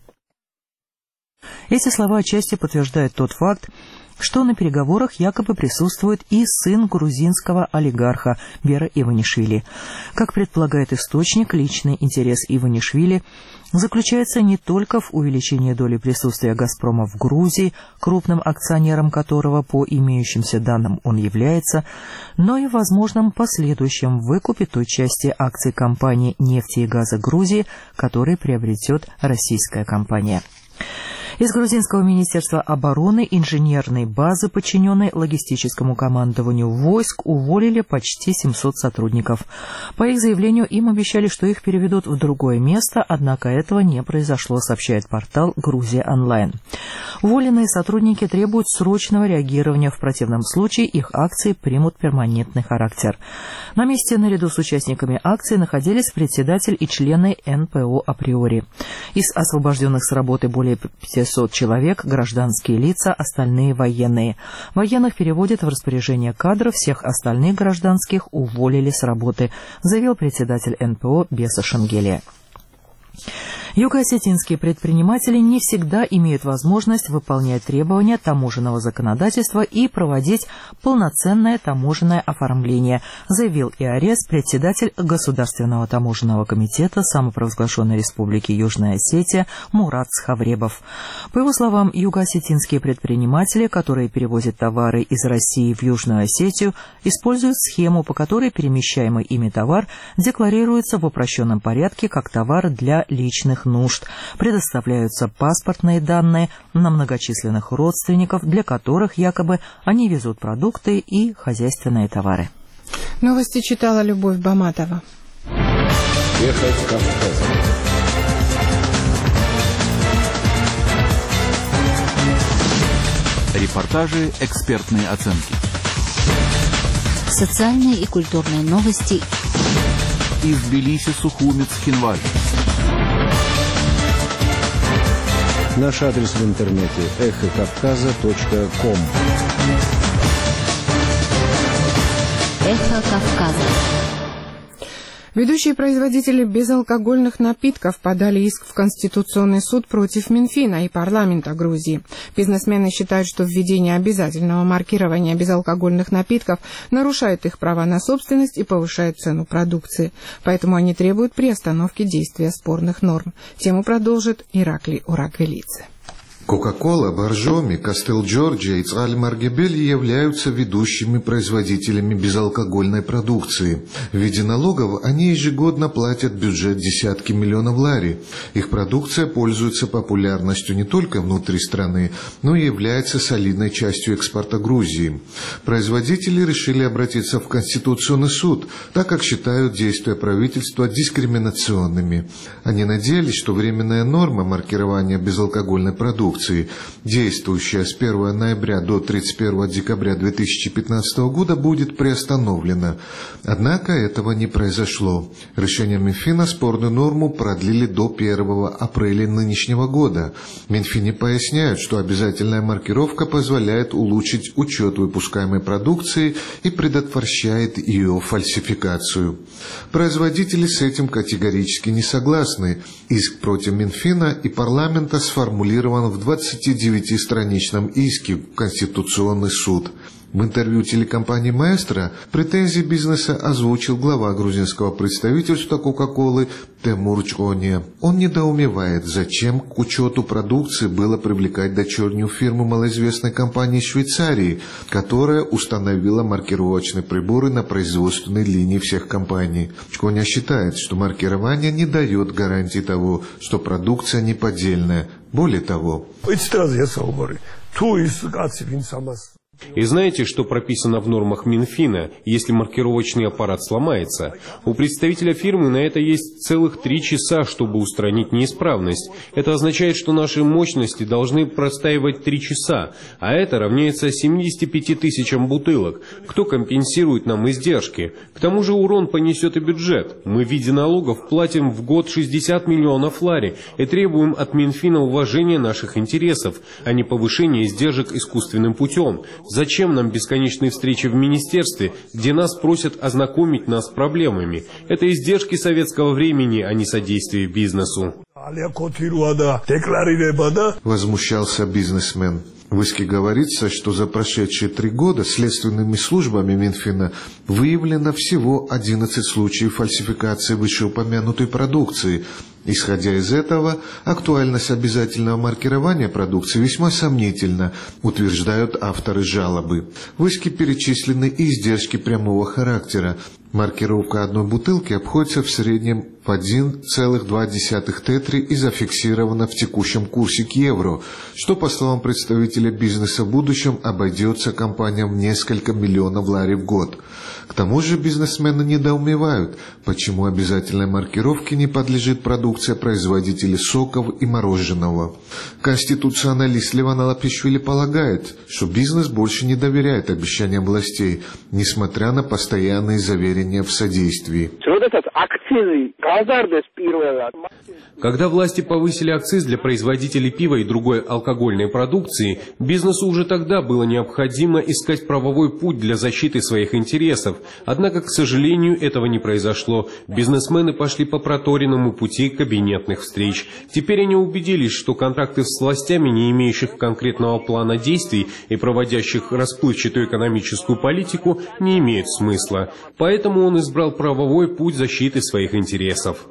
Эти слова отчасти подтверждают тот факт, что на переговорах якобы присутствует и сын грузинского олигарха Бера Иванишвили. Как предполагает источник, личный интерес Иванишвили заключается не только в увеличении доли присутствия «Газпрома» в Грузии, крупным акционером которого по имеющимся данным он является, но и в возможном последующем выкупе той части акций компании нефти и газа Грузии, которые приобретет российская компания. Из грузинского министерства обороны инженерной базы, подчиненной логистическому командованию войск, уволили почти семьсот сотрудников. По их заявлению, им обещали, что их переведут в другое место, однако этого не произошло, сообщает портал «Грузия онлайн». Уволенные сотрудники требуют срочного реагирования, в противном случае их акции примут перманентный характер. На месте наряду с участниками акции находились председатель и члены эн пэ о априори. Из освобожденных с работы более пятисот человек, гражданские лица, остальные военные. Военных переводят в распоряжение кадров, всех остальных гражданских уволили с работы, заявил председатель эн пэ о Беса Шенгелия. Юго-осетинские предприниматели не всегда имеют возможность выполнять требования таможенного законодательства и проводить полноценное таможенное оформление, заявил ИАРЕС, председатель Государственного таможенного комитета самопровозглашенной Республики Южная Осетия Мурат Схавребов. По его словам, юго-осетинские предприниматели, которые перевозят товары из России в Южную Осетию, используют схему, по которой перемещаемый ими товар декларируется в упрощенном порядке как товар для личных нужд. Предоставляются паспортные данные на многочисленных родственников, для которых якобы они везут продукты и хозяйственные товары. Новости читала Любовь Баматова. Ехать Кавказом. Репортажи, экспертные оценки. Социальные и культурные новости. Из Тбилиси, Сухуми, Цхинваль. Наш адрес в интернете эхо кавказа точка ком. Эхо Кавказа. Ведущие производители безалкогольных напитков подали иск в Конституционный суд против Минфина и парламента Грузии. Бизнесмены считают, что введение обязательного маркирования безалкогольных напитков нарушает их права на собственность и повышает цену продукции. Поэтому они требуют приостановки действия спорных норм. Тему продолжит Ираклий Урагвелидзе. Кока-кола, Боржоми, Кастел-Джорджия и Цаль-Маргебель являются ведущими производителями безалкогольной продукции. В виде налогов они ежегодно платят бюджет десятки миллионов лари. Их продукция пользуется популярностью не только внутри страны, но и является солидной частью экспорта Грузии. Производители решили обратиться в Конституционный суд, так как считают действия правительства дискриминационными. Они надеялись, что временная норма маркирования безалкогольной продукции, действующая с первого ноября до тридцать первого декабря две тысячи пятнадцатого года, будет приостановлена. Однако этого не произошло. Решением Минфина спорную норму продлили до первого апреля нынешнего года. В Минфине поясняют, что обязательная маркировка позволяет улучшить учет выпускаемой продукции и предотвращает ее фальсификацию. Производители с этим категорически не согласны. Иск против Минфина и парламента сформулирован в двадцатидевятистраничном иске в Конституционный суд. В интервью телекомпании «Маэстро» претензии бизнеса озвучил глава грузинского представительства «Кока-колы» Темур Чоне. Он недоумевает, зачем к учету продукции было привлекать дочернюю фирму малоизвестной компании из Швейцарии, которая установила маркировочные приборы на производственной линии всех компаний. Чоне считает, что маркирование не дает гарантии того, что продукция не поддельная. Более того... И знаете, что прописано в нормах Минфина, если маркировочный аппарат сломается? У представителя фирмы на это есть целых три часа, чтобы устранить неисправность. Это означает, что наши мощности должны простаивать три часа, а это равняется семидесяти пяти тысячам бутылок. Кто компенсирует нам издержки? К тому же урон понесет и бюджет. Мы в виде налогов платим в год шестьдесят миллионов лари и требуем от Минфина уважения наших интересов, а не повышения издержек искусственным путем. Зачем нам бесконечные встречи в министерстве, где нас просят ознакомить нас с проблемами? Это издержки советского времени, а не содействие бизнесу. Возмущался бизнесмен. В иске говорится, что за прошедшие три года следственными службами Минфина выявлено всего одиннадцать случаев фальсификации вышеупомянутой продукции. Исходя из этого, актуальность обязательного маркирования продукции весьма сомнительна, утверждают авторы жалобы. В иске перечислены и издержки прямого характера. Маркировка одной бутылки обходится в среднем в один целых два десятых тетри и зафиксирована в текущем курсе к евро, что, по словам представителя бизнеса, в будущем обойдется компаниям в несколько миллионов лари в год. К тому же бизнесмены недоумевают, почему обязательной маркировке не подлежит продукция производителей соков и мороженого. Конституционалист Леван Алапишвили полагает, что бизнес больше не доверяет обещаниям властей, несмотря на постоянные заверения в содействии. Когда власти повысили акциз для производителей пива и другой алкогольной продукции, бизнесу уже тогда было необходимо искать правовой путь для защиты своих интересов. Однако, к сожалению, этого не произошло. Бизнесмены пошли по проторенному пути кабинетных встреч. Теперь они убедились, что контракты с властями, не имеющих конкретного плана действий и проводящих расплывчатую экономическую политику, не имеют смысла. Поэтому он избрал правовой путь защиты своих интересов.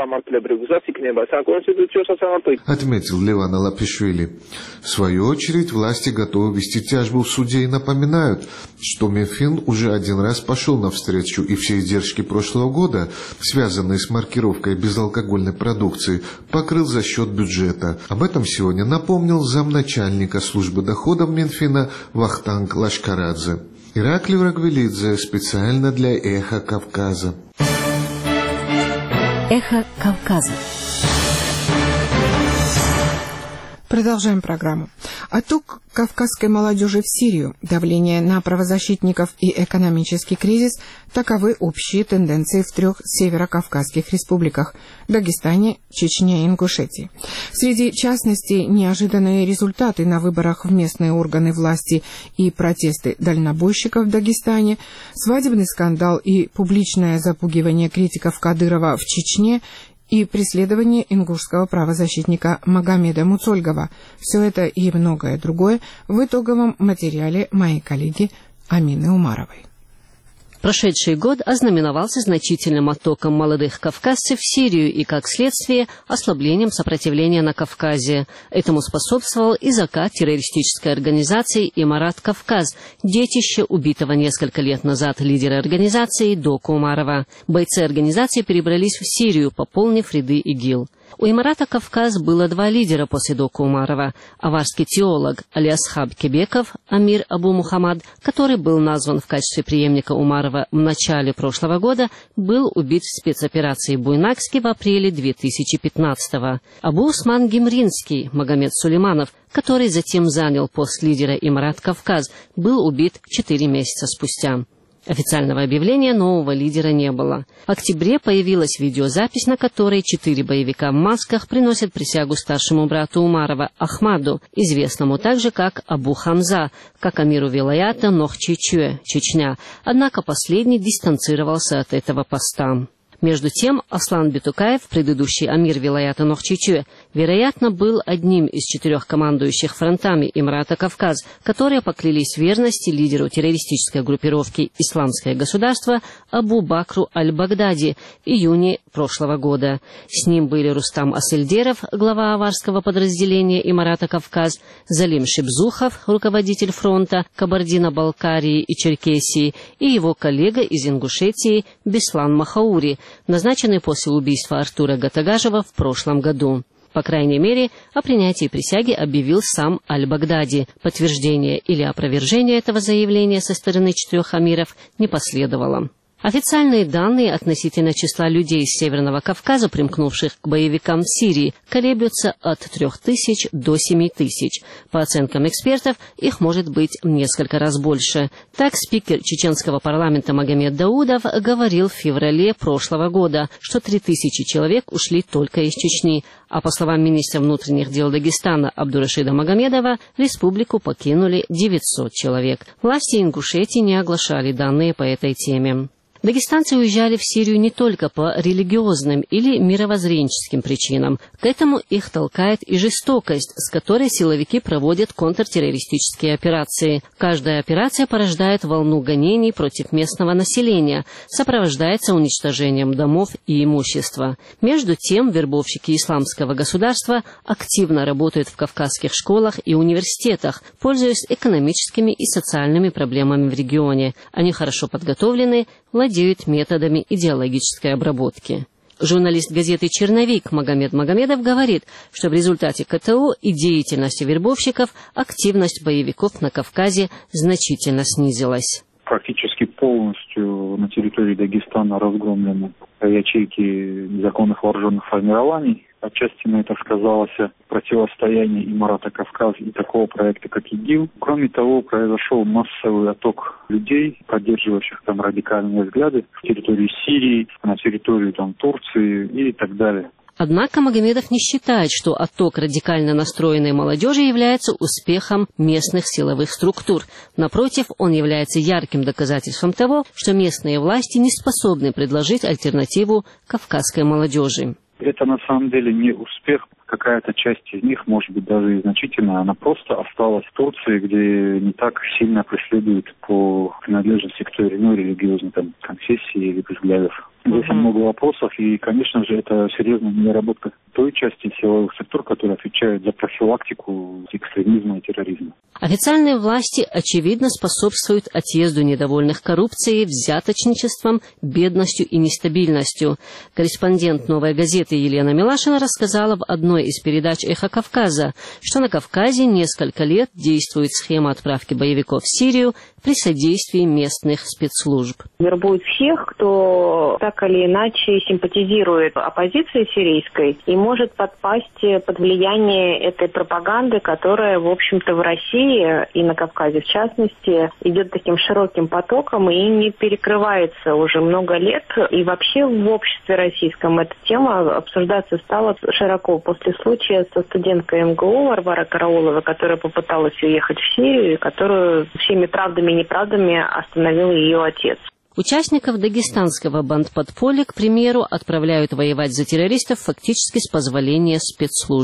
Отметил Леван Алапишвили. В свою очередь, власти готовы вести тяжбу в суде и напоминают, что Минфин уже один раз пошел навстречу, и все издержки прошлого года, связанные с маркировкой безалкогольной продукции, покрыл за счет бюджета. Об этом сегодня напомнил замначальника службы доходов Минфина Вахтанг Лашкарадзе. Ираклий Рагвелидзе специально для «Эхо Кавказа». Эхо Кавказа. Продолжаем программу. Отток кавказской молодежи в Сирию, давление на правозащитников и экономический кризис – таковы общие тенденции в трех северокавказских республиках – Дагестане, Чечне и Ингушетии. Среди частностей неожиданные результаты на выборах в местные органы власти и протесты дальнобойщиков в Дагестане, свадебный скандал и публичное запугивание критиков Кадырова в Чечне – и преследование ингушского правозащитника Магомеда Муцольгова. Все это и многое другое в итоговом материале моей коллеги Амины Умаровой. Прошедший год ознаменовался значительным оттоком молодых кавказцев в Сирию и, как следствие, ослаблением сопротивления на Кавказе. Этому способствовал и закат террористической организации «Имарат Кавказ», детище убитого несколько лет назад лидера организации Доку Умарова. Бойцы организации перебрались в Сирию, пополнив ряды ИГИЛ. У «Имарата Кавказ» было два лидера после Доку Умарова. Аварский теолог Алиасхаб Кебеков, Амир Абу Мухаммад, который был назван в качестве преемника Умарова в начале прошлого года, был убит в спецоперации Буйнакске в апреле две тысячи пятнадцатого. Абу Усман Гимринский, Магомед Сулейманов, который затем занял пост лидера «Имарат Кавказ», был убит четыре месяца спустя. Официального объявления нового лидера не было. В октябре появилась видеозапись, на которой четыре боевика в масках приносят присягу старшему брату Умарова Ахмаду, известному также как Абу Хамза, как амиру вилаята Нохчичуэ, Чечня. Однако последний дистанцировался от этого поста. Между тем, Аслан Битукаев, предыдущий амир вилаята Нохчичуэ, вероятно, был одним из четырех командующих фронтами Имарата Кавказ, которые поклялись верности лидеру террористической группировки «Исламское государство» Абу Бакру аль-Багдади в июне прошлого года. С ним были Рустам Асельдеров, глава аварского подразделения Имарата Кавказ, Залим Шибзухов, руководитель фронта Кабардино-Балкарии и Черкесии, и его коллега из Ингушетии Беслан Махаури, назначенный после убийства Артура Гатагажева в прошлом году. По крайней мере, о принятии присяги объявил сам Аль-Багдади. Подтверждение или опровержение этого заявления со стороны четырех амиров не последовало. Официальные данные относительно числа людей с Северного Кавказа, примкнувших к боевикам в Сирии, колеблются от трех тысяч до семи тысяч. По оценкам экспертов, их может быть в несколько раз больше. Так, спикер чеченского парламента Магомед Даудов говорил в феврале прошлого года, что три тысячи человек ушли только из Чечни, а по словам министра внутренних дел Дагестана Абдурашида Магомедова, республику покинули девятьсот человек. Власти Ингушетии не оглашали данные по этой теме. Дагестанцы уезжали в Сирию не только по религиозным или мировоззренческим причинам. К этому их толкает и жестокость, с которой силовики проводят контртеррористические операции. Каждая операция порождает волну гонений против местного населения, сопровождается уничтожением домов и имущества. Между тем, вербовщики Исламского государства активно работают в кавказских школах и университетах, пользуясь экономическими и социальными проблемами в регионе. Они хорошо подготовлены, владеют методами идеологической обработки. Журналист газеты «Черновик» Магомед Магомедов говорит, что в результате КТО и деятельности вербовщиков активность боевиков на Кавказе значительно снизилась. Практически полностью на территории Дагестана разгромлены ячейки незаконных вооруженных формирований. Отчасти на это сказалось противостояние Имарата Кавказ и такого проекта, как ИГИЛ. Кроме того, произошел массовый отток людей, поддерживающих там радикальные взгляды в территории Сирии, на территорию там, Турции и так далее. Однако Магомедов не считает, что отток радикально настроенной молодежи является успехом местных силовых структур. Напротив, он является ярким доказательством того, что местные власти не способны предложить альтернативу кавказской молодежи. Это на самом деле не успех. Какая-то часть из них, может быть, даже и значительная, она просто осталась в Турции, где не так сильно преследуют по принадлежности к той или иной религиозной там, конфессии или взглядов. Здесь uh-huh. много вопросов, и, конечно же, это серьезная недоработка той части силовых структур, которые отвечают за профилактику экстремизма и терроризма. Официальные власти, очевидно, способствуют отъезду недовольных коррупцией, взяточничеством, бедностью и нестабильностью. Корреспондент «Новой газеты» Елена Милашина рассказала в одной из передач «Эхо Кавказа», что на Кавказе несколько лет действует схема отправки боевиков в Сирию при содействии местных спецслужб. Вербуют всех, кто так или иначе симпатизирует оппозиции сирийской и может подпасть под влияние этой пропаганды, которая, в общем-то, в России и на Кавказе, в частности, идет таким широким потоком и не перекрывается уже много лет. И вообще в обществе российском эта тема обсуждаться стала широко после случая со студенткой МГУ Варварой Карауловой, которая попыталась уехать в Сирию, и которую всеми правдами и неправдами остановил ее отец. Участников дагестанского бандподполья, к примеру, отправляют воевать за террористов фактически с позволения спецслужб.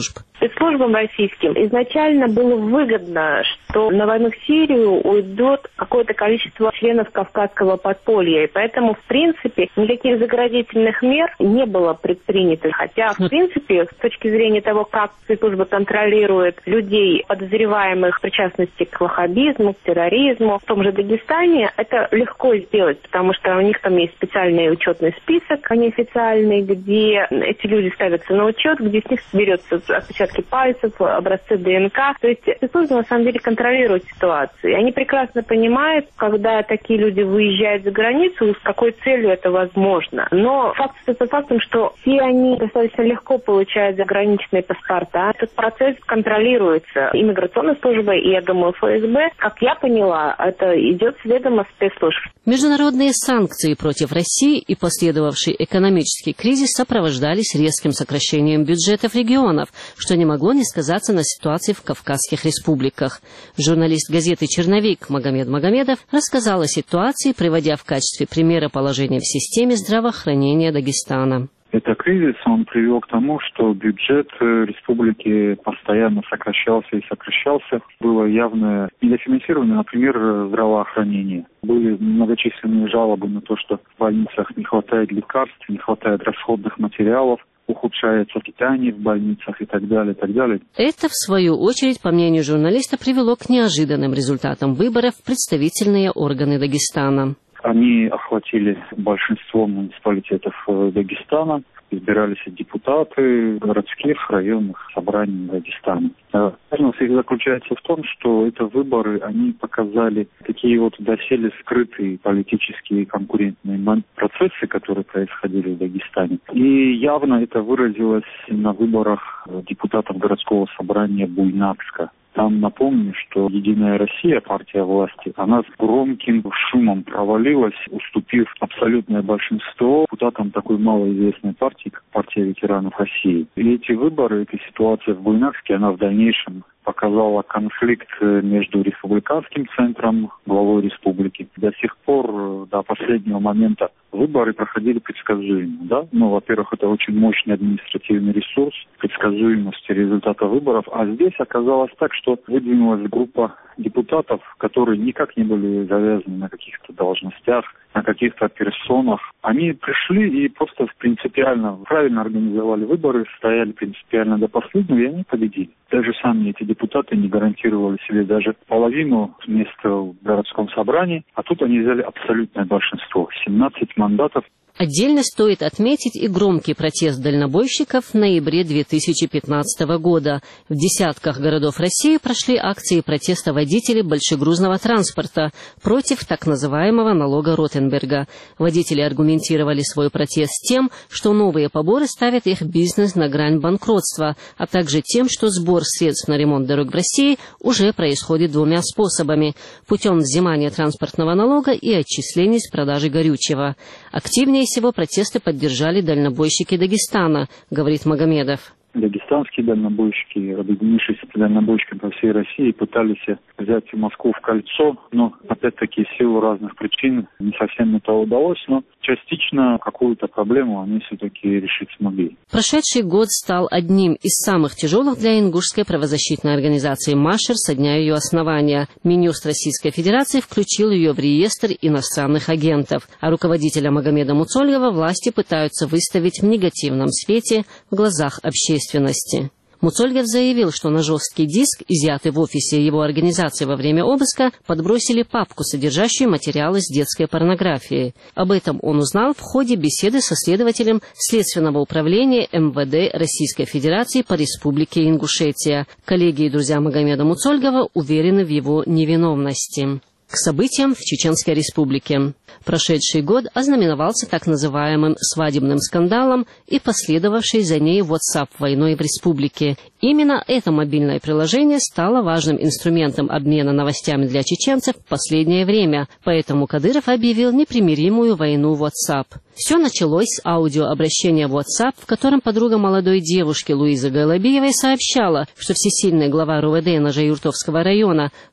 спецслужбам российским изначально было выгодно, что на войну в Сирию уйдет какое-то количество членов Кавказского подполья. И поэтому, в принципе, никаких заградительных мер не было предпринято. Хотя, в принципе, с точки зрения того, как спецслужбы контролируют людей, подозреваемых в причастности к ваххабизму, к терроризму, в том же Дагестане, это легко сделать, потому что у них там есть специальный учетный список, неофициальный, где эти люди ставятся на учет, где с них берется отпечатки пальцев, образцы ДНК. То есть спецслужбы на самом деле контролируют ситуацию. И они прекрасно понимают, когда такие люди выезжают за границу, с какой целью это возможно. Но факт остается фактом, что все они достаточно легко получают заграничные паспорта. Этот процесс контролируется иммиграционной службой и, я думаю, эф эс бэ. Как я поняла, это идет с ведома спецслужб. Международные санкции против России и последовавший экономический кризис сопровождались резким сокращением бюджетов регионов, что не могло не сказаться на ситуации в Кавказских республиках. Журналист газеты «Черновик» Магомед Магомедов рассказал о ситуации, приводя в качестве примера положение в системе здравоохранения Дагестана. Этот кризис, он привел к тому, что бюджет республики постоянно сокращался и сокращался. Было явное недофинансирование, например, здравоохранения. Были многочисленные жалобы на то, что в больницах не хватает лекарств, не хватает расходных материалов, ухудшается питание в больницах и так далее, и так далее. Это, в свою очередь, по мнению журналиста, привело к неожиданным результатам выборов в представительные органы Дагестана. Они охватили большинство муниципалитетов Дагестана, избирались депутаты городских, районных собраний Дагестана. Важность их заключается в том, что это выборы, они показали такие вот доселе скрытые политические конкурентные процессы, которые происходили в Дагестане. И явно это выразилось на выборах депутатов городского собрания Буйнакска. Там напомню, что «Единая Россия», партия власти, она с громким шумом провалилась, уступив абсолютное большинство депутатам такой малоизвестной партии, как партия ветеранов России. И эти выборы, эта ситуация в Буйнакске, она в дальнейшем показала конфликт между республиканским центром, главой республики. До сих пор, до последнего момента, выборы проходили предсказуемо. Да? Ну, во-первых, это очень мощный административный ресурс, предсказуемость результата выборов. А здесь оказалось так, что выдвинулась группа депутатов, которые никак не были завязаны на каких-то должностях, на каких-то персонах. Они пришли и просто принципиально правильно организовали выборы, стояли принципиально до последнего, и они победили. Даже сами эти депутаты не гарантировали себе даже половину места в городском собрании, а тут они взяли абсолютное большинство, семнадцать мандатов. Отдельно стоит отметить и громкий протест дальнобойщиков в ноябре две тысячи пятнадцатого года. В десятках городов России прошли акции протеста водителей большегрузного транспорта против так называемого налога Ротенберга. Водители аргументировали свой протест тем, что новые поборы ставят их бизнес на грань банкротства, а также тем, что сбор средств на ремонт дорог в России уже происходит двумя способами – путем взимания транспортного налога и отчислений с продажи горючего. Активнее всего протесты поддержали дальнобойщики Дагестана, говорит Магомедов. Дагестанские дальнобойщики, объединившись с дальнобойщиками по всей России, пытались взять Москву в кольцо, но, опять-таки, в силу разных причин не совсем это удалось, но частично какую-то проблему они все-таки решить смогли. Прошедший год стал одним из самых тяжелых для ингушской правозащитной организации «Машер» со дня ее основания. Минюст Российской Федерации включил ее в реестр иностранных агентов, а руководителя Магомеда Муцольгова власти пытаются выставить в негативном свете в глазах общественности. Муцольгов заявил, что на жесткий диск, изъятый в офисе его организации во время обыска, подбросили папку, содержащую материалы с детской порнографией. Об этом он узнал в ходе беседы со следователем Следственного управления эм вэ дэ Российской Федерации по Республике Ингушетия. Коллеги и друзья Магомеда Муцольгова уверены в его невиновности. К событиям в Чеченской Республике. Прошедший год ознаменовался так называемым свадебным скандалом и последовавшей за ней WhatsApp-войной в республике. Именно это мобильное приложение стало важным инструментом обмена новостями для чеченцев в последнее время, поэтому Кадыров объявил непримиримую войну WhatsApp. Все началось с аудиообращения в WhatsApp, в котором подруга молодой девушки Луизы Голобиевой сообщала, что всесильный глава РУВД Ножеюртовского района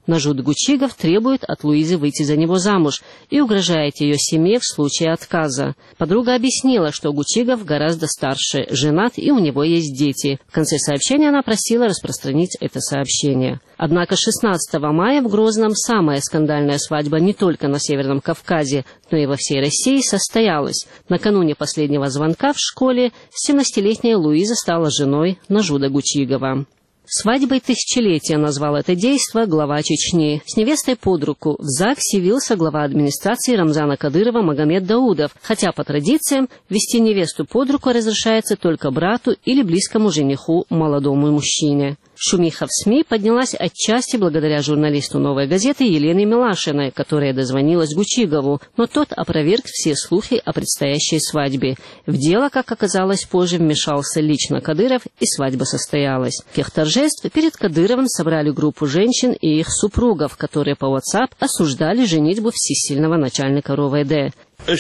Нажут Гучигов требует от Луизы выйти за него замуж и угрожает ее семье в случае отказа. Подруга объяснила, что Гучигов гораздо старше, женат и у него есть дети. В конце сообщения она просила распространить это сообщение. Однако шестнадцатого мая в Грозном самая скандальная свадьба не только на Северном Кавказе, но и во всей России состоялась. Накануне последнего звонка в школе семнадцатилетняя Луиза стала женой Нажуда Гучигова. «Свадьбой тысячелетия» назвал это действо глава Чечни. С невестой под руку в ЗАГС явился глава администрации Рамзана Кадырова Магомед Даудов, хотя по традициям вести невесту под руку разрешается только брату или близкому жениху молодому мужчине. Шумиха в СМИ поднялась отчасти благодаря журналисту «Новой газеты» Елене Милашиной, которая дозвонилась Гучигову, но тот опроверг все слухи о предстоящей свадьбе. В дело, как оказалось позже, вмешался лично Кадыров, и свадьба состоялась. В тех торжеств перед Кадыровым собрали группу женщин и их супругов, которые по WhatsApp осуждали женитьбу всесильного начальника РОВД.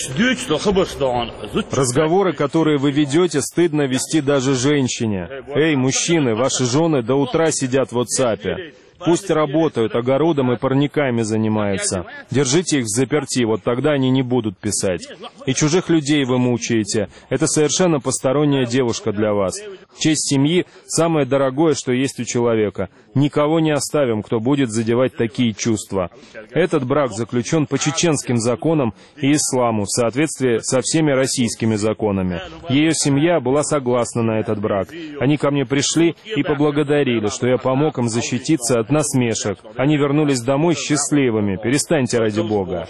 Разговоры, которые вы ведете, стыдно вести даже женщине. Эй, мужчины, ваши жены до утра сидят в WhatsApp. Пусть работают, огородом и парниками занимаются. Держите их в заперти, вот тогда они не будут писать. И чужих людей вы мучаете. Это совершенно посторонняя девушка для вас. Честь семьи – самое дорогое, что есть у человека. Никого не оставим, кто будет задевать такие чувства. Этот брак заключен по чеченским законам и исламу, в соответствии со всеми российскими законами. Ее семья была согласна на этот брак. Они ко мне пришли и поблагодарили, что я помог им защититься от насмешек. Они вернулись домой счастливыми. Перестаньте ради Бога.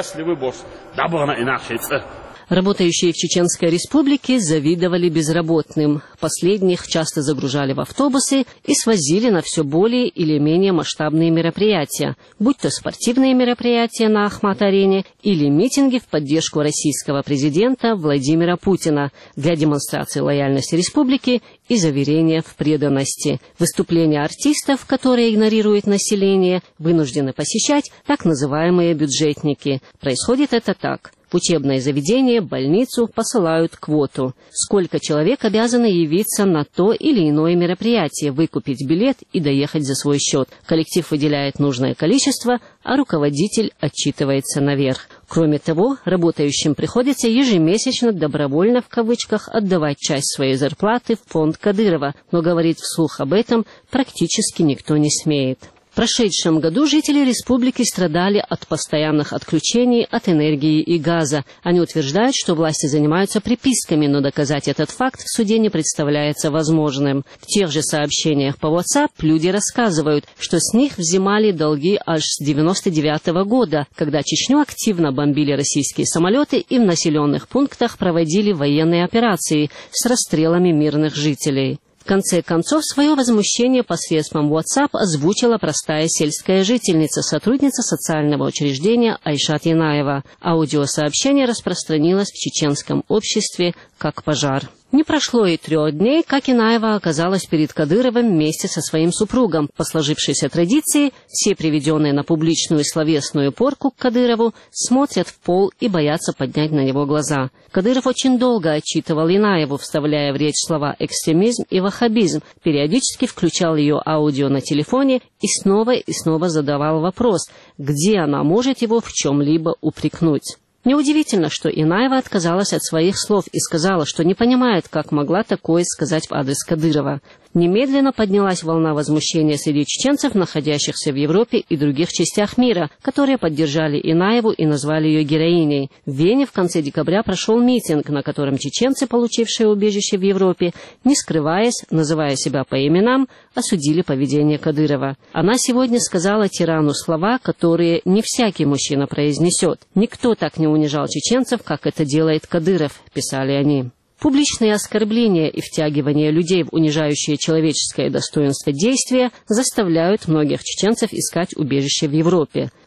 Работающие в Чеченской Республике завидовали безработным. Последних часто загружали в автобусы и свозили на все более или менее масштабные мероприятия, будь то спортивные мероприятия на Ахмат-арене или митинги в поддержку российского президента Владимира Путина для демонстрации лояльности республики и заверения в преданности. Выступления артистов, которые игнорируют население, вынуждены посещать так называемые бюджетники. Происходит это так. В учебное заведение, больницу посылают квоту. Сколько человек обязаны явиться на то или иное мероприятие, выкупить билет и доехать за свой счет. Коллектив выделяет нужное количество, а руководитель отчитывается наверх. Кроме того, работающим приходится ежемесячно добровольно в кавычках отдавать часть своей зарплаты в фонд Кадырова, но говорить вслух об этом практически никто не смеет. В прошедшем году жители республики страдали от постоянных отключений от энергии и газа. Они утверждают, что власти занимаются приписками, но доказать этот факт в суде не представляется возможным. В тех же сообщениях по WhatsApp люди рассказывают, что с них взимали долги аж с девяносто девятого года, когда Чечню активно бомбили российские самолеты и в населенных пунктах проводили военные операции с расстрелами мирных жителей. В конце концов, свое возмущение посредством WhatsApp озвучила простая сельская жительница, сотрудница социального учреждения Айшат Янаева. Аудиосообщение распространилось в чеченском обществе как пожар. Не прошло и трех дней, как Янаева оказалась перед Кадыровым вместе со своим супругом. По сложившейся традиции, все приведенные на публичную словесную порку к Кадырову смотрят в пол и боятся поднять на него глаза. Кадыров очень долго отчитывал Янаеву, вставляя в речь слова «экстремизм» и «ваххабизм», периодически включал ее аудио на телефоне и снова и снова задавал вопрос, где она может его в чем-либо упрекнуть. Неудивительно, что Янаева отказалась от своих слов и сказала, что не понимает, как могла такое сказать в адрес Кадырова. Немедленно поднялась волна возмущения среди чеченцев, находящихся в Европе и других частях мира, которые поддержали Янаеву и назвали ее героиней. В Вене в конце декабря прошел митинг, на котором чеченцы, получившие убежище в Европе, не скрываясь, называя себя по именам, осудили поведение Кадырова. Она сегодня сказала тирану слова, которые не всякий мужчина произнесет. «Никто так не унижал чеченцев, как это делает Кадыров», — писали они. Публичные оскорбления и втягивание людей в унижающее человеческое достоинство действия заставляют многих чеченцев искать убежище в Европе.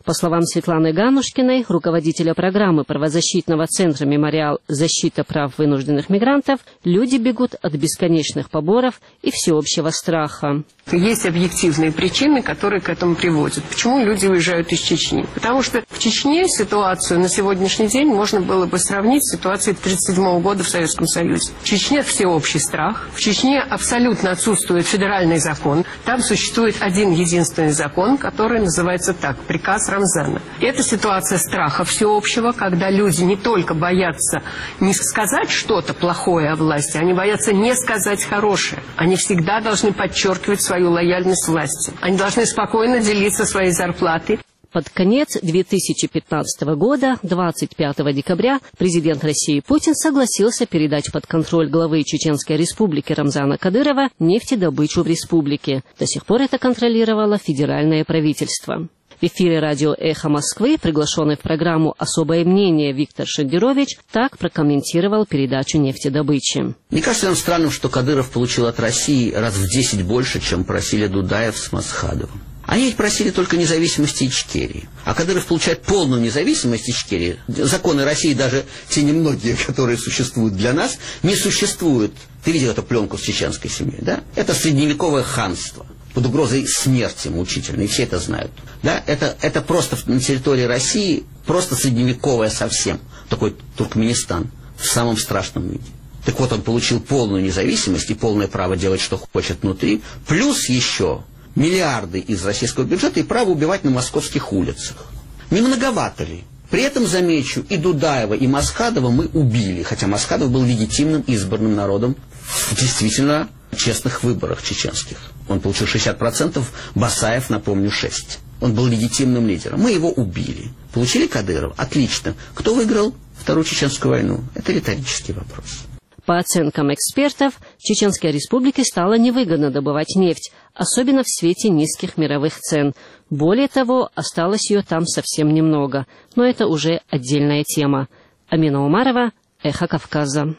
По словам Светланы Ганушкиной, руководителя программы правозащитного центра «Мемориал. Защита прав вынужденных мигрантов», люди бегут от бесконечных поборов и всеобщего страха. Есть объективные причины, которые к этому приводят. Почему люди уезжают из Чечни? Потому что в Чечне ситуацию на сегодняшний день можно было бы сравнить с ситуацией тысяча девятьсот тридцать седьмого года в Советском Союзе. В Чечне всеобщий страх. В Чечне абсолютно отсутствует федеральный закон. Там существует один единственный закон, который называется так – приказ Рамзана. Это ситуация страха всеобщего, когда люди не только боятся не сказать что-то плохое о власти, они боятся не сказать хорошее. Они всегда должны подчеркивать свою лояльность власти. Они должны спокойно делиться своей зарплатой. Под конец две тысячи пятнадцатого года, двадцать пятого декабря, президент России Путин согласился передать под контроль главы Чеченской республики Рамзана Кадырова нефтедобычу в республике. До сих пор это контролировало федеральное правительство. В эфире радио «Эхо Москвы», приглашенный в программу «Особое мнение» Виктор Шендерович, так прокомментировал передачу нефтедобычи. Мне кажется нам странным, что Кадыров получил от России раз в десять больше, чем просили Дудаев с Масхадовым. Они ведь просили только независимости Ичкерии. А Кадыров получает полную независимость Ичкерии. Законы России, даже те немногие, которые существуют для нас, не существуют. Ты видел эту пленку с чеченской семьей, да? Это средневековое ханство под угрозой смерти мучительной, и все это знают. Да? Это, это просто на территории России, просто средневековое совсем, такой Туркменистан, в самом страшном виде. Так вот, он получил полную независимость и полное право делать, что хочет внутри, плюс еще миллиарды из российского бюджета и право убивать на московских улицах. Не многовато ли? При этом, замечу, и Дудаева, и Масхадова мы убили, хотя Масхадов был легитимным избранным народом в действительно честных выборах чеченских. Он получил шестьдесят процентов, Басаев, напомню, шесть процентов. Он был легитимным лидером. Мы его убили. Получили Кадырова? Отлично. Кто выиграл Вторую Чеченскую войну? Это риторический вопрос. По оценкам экспертов, Чеченской республике стало невыгодно добывать нефть, особенно в свете низких мировых цен. Более того, осталось ее там совсем немного. Но это уже отдельная тема. Амина Умарова, «Эхо Кавказа».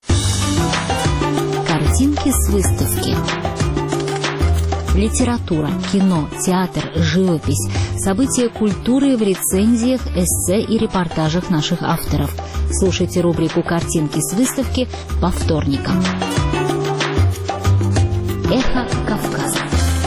Картинки с выставки. Литература, кино, театр, живопись, события культуры в рецензиях, эссе и репортажах наших авторов. Слушайте рубрику «Картинки с выставки» по вторникам. Эхо Кавказа.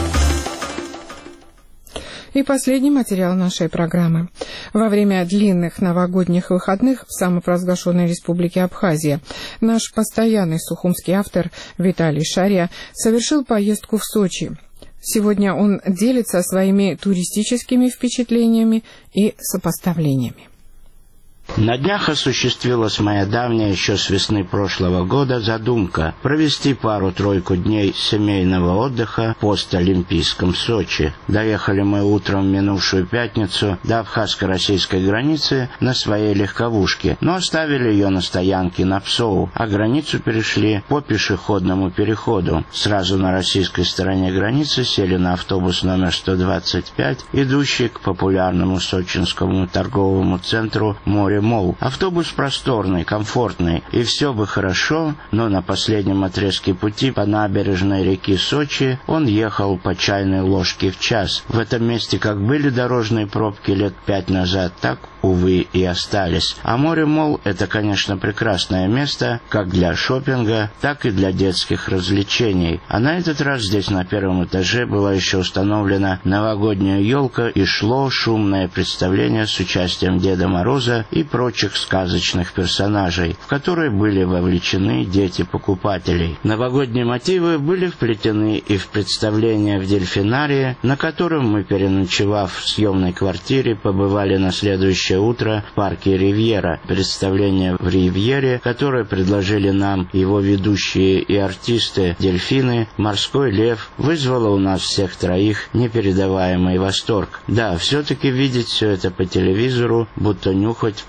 И последний материал нашей программы. Во время длинных новогодних выходных в самопровозглашенной республике Абхазия наш постоянный сухумский автор Виталий Шария совершил поездку в Сочи. Сегодня он делится своими туристическими впечатлениями и сопоставлениями. На днях осуществилась моя давняя еще с весны прошлого года задумка провести пару-тройку дней семейного отдыха в постолимпийском Сочи. Доехали мы утром в минувшую пятницу до абхазско-российской границы на своей легковушке, но оставили ее на стоянке на Псоу, а границу перешли по пешеходному переходу. Сразу на российской стороне границы сели на автобус номер сто двадцать пять, идущий к популярному сочинскому торговому центру «Море Мол». Автобус просторный, комфортный, и все бы хорошо, но на последнем отрезке пути по набережной реки Сочи он ехал по чайной ложке в час. В этом месте как были дорожные пробки лет пять назад, так, увы, и остались. А Море Мол — это, конечно, прекрасное место, как для шопинга, так и для детских развлечений. А на этот раз здесь на первом этаже была еще установлена новогодняя елка, и шло шумное представление с участием Деда Мороза и прочих сказочных персонажей, в которые были вовлечены дети покупателей. Новогодние мотивы были вплетены и в представление в дельфинарии, на котором мы, переночевав в съемной квартире, побывали на следующее утро в парке Ривьера. Представление в Ривьере, которое предложили нам его ведущие и артисты дельфины, «Морской лев», вызвало у нас всех троих непередаваемый восторг. Да, все-таки видеть все это по телевизору, будто нюхать в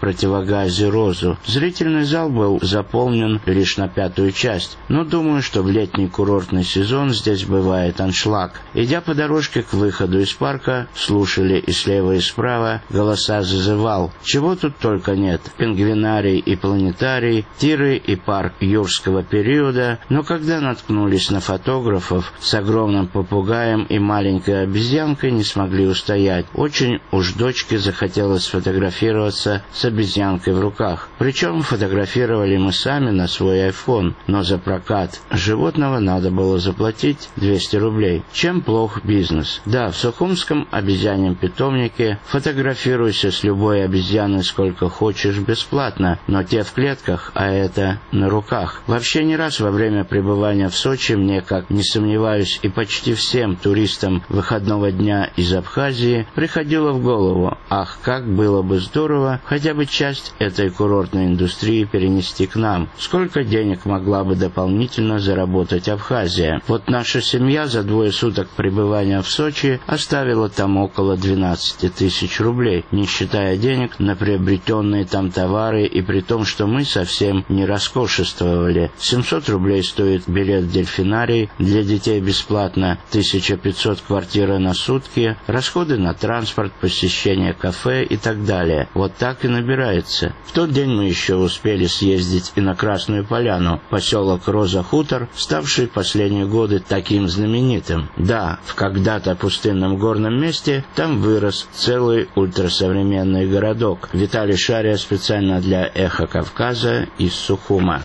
противогазе «Розу». Зрительный зал был заполнен лишь на пятую часть, но думаю, что в летний курортный сезон здесь бывает аншлаг. Идя по дорожке к выходу из парка, слушали и слева, и справа голоса зазывал. Чего тут только нет. Пингвинарий и планетарий, тиры и парк юрского периода, но когда наткнулись на фотографов с огромным попугаем и маленькой обезьянкой, не смогли устоять. Очень уж дочке захотелось сфотографироваться с обезьянкой в руках. Причем фотографировали мы сами на свой айфон, но за прокат животного надо было заплатить двести рублей. Чем плох бизнес? Да, в Сухумском обезьяньем питомнике фотографируйся с любой обезьяной сколько хочешь бесплатно, но те в клетках, а это на руках. Вообще не раз во время пребывания в Сочи мне, как не сомневаюсь, и почти всем туристам выходного дня из Абхазии приходило в голову: ах, как было бы здорово хотя бы часть этой курортной индустрии перенести к нам. Сколько денег могла бы дополнительно заработать Абхазия? Вот наша семья за двое суток пребывания в Сочи оставила там около двенадцати тысяч рублей, не считая денег на приобретенные там товары, и при том, что мы совсем не роскошествовали. семьсот рублей стоит билет в дельфинарий, для детей бесплатно, тысяча пятьсот квартира на сутки, расходы на транспорт, посещение кафе и так далее. Вот так и набирается. В тот день мы еще успели съездить и на Красную Поляну, поселок Роза-Хутор, ставший в последние годы таким знаменитым. Да, в когда-то пустынном горном месте там вырос целый ультрасовременный городок. Виталий Шария специально для «Эхо Кавказа» из Сухума.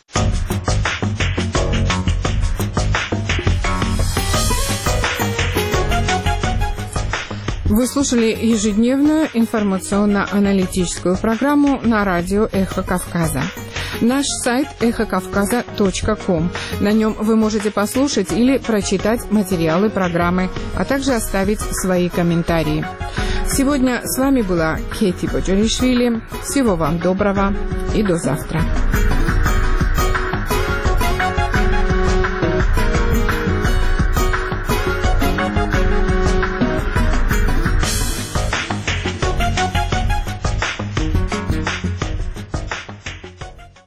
Вы слушали ежедневную информационно-аналитическую программу на радио «Эхо Кавказа». Наш сайт эхо кавказа точка ком. На нем вы можете послушать или прочитать материалы программы, а также оставить свои комментарии. Сегодня с вами была Кети Боджоришвили. Всего вам доброго и до завтра.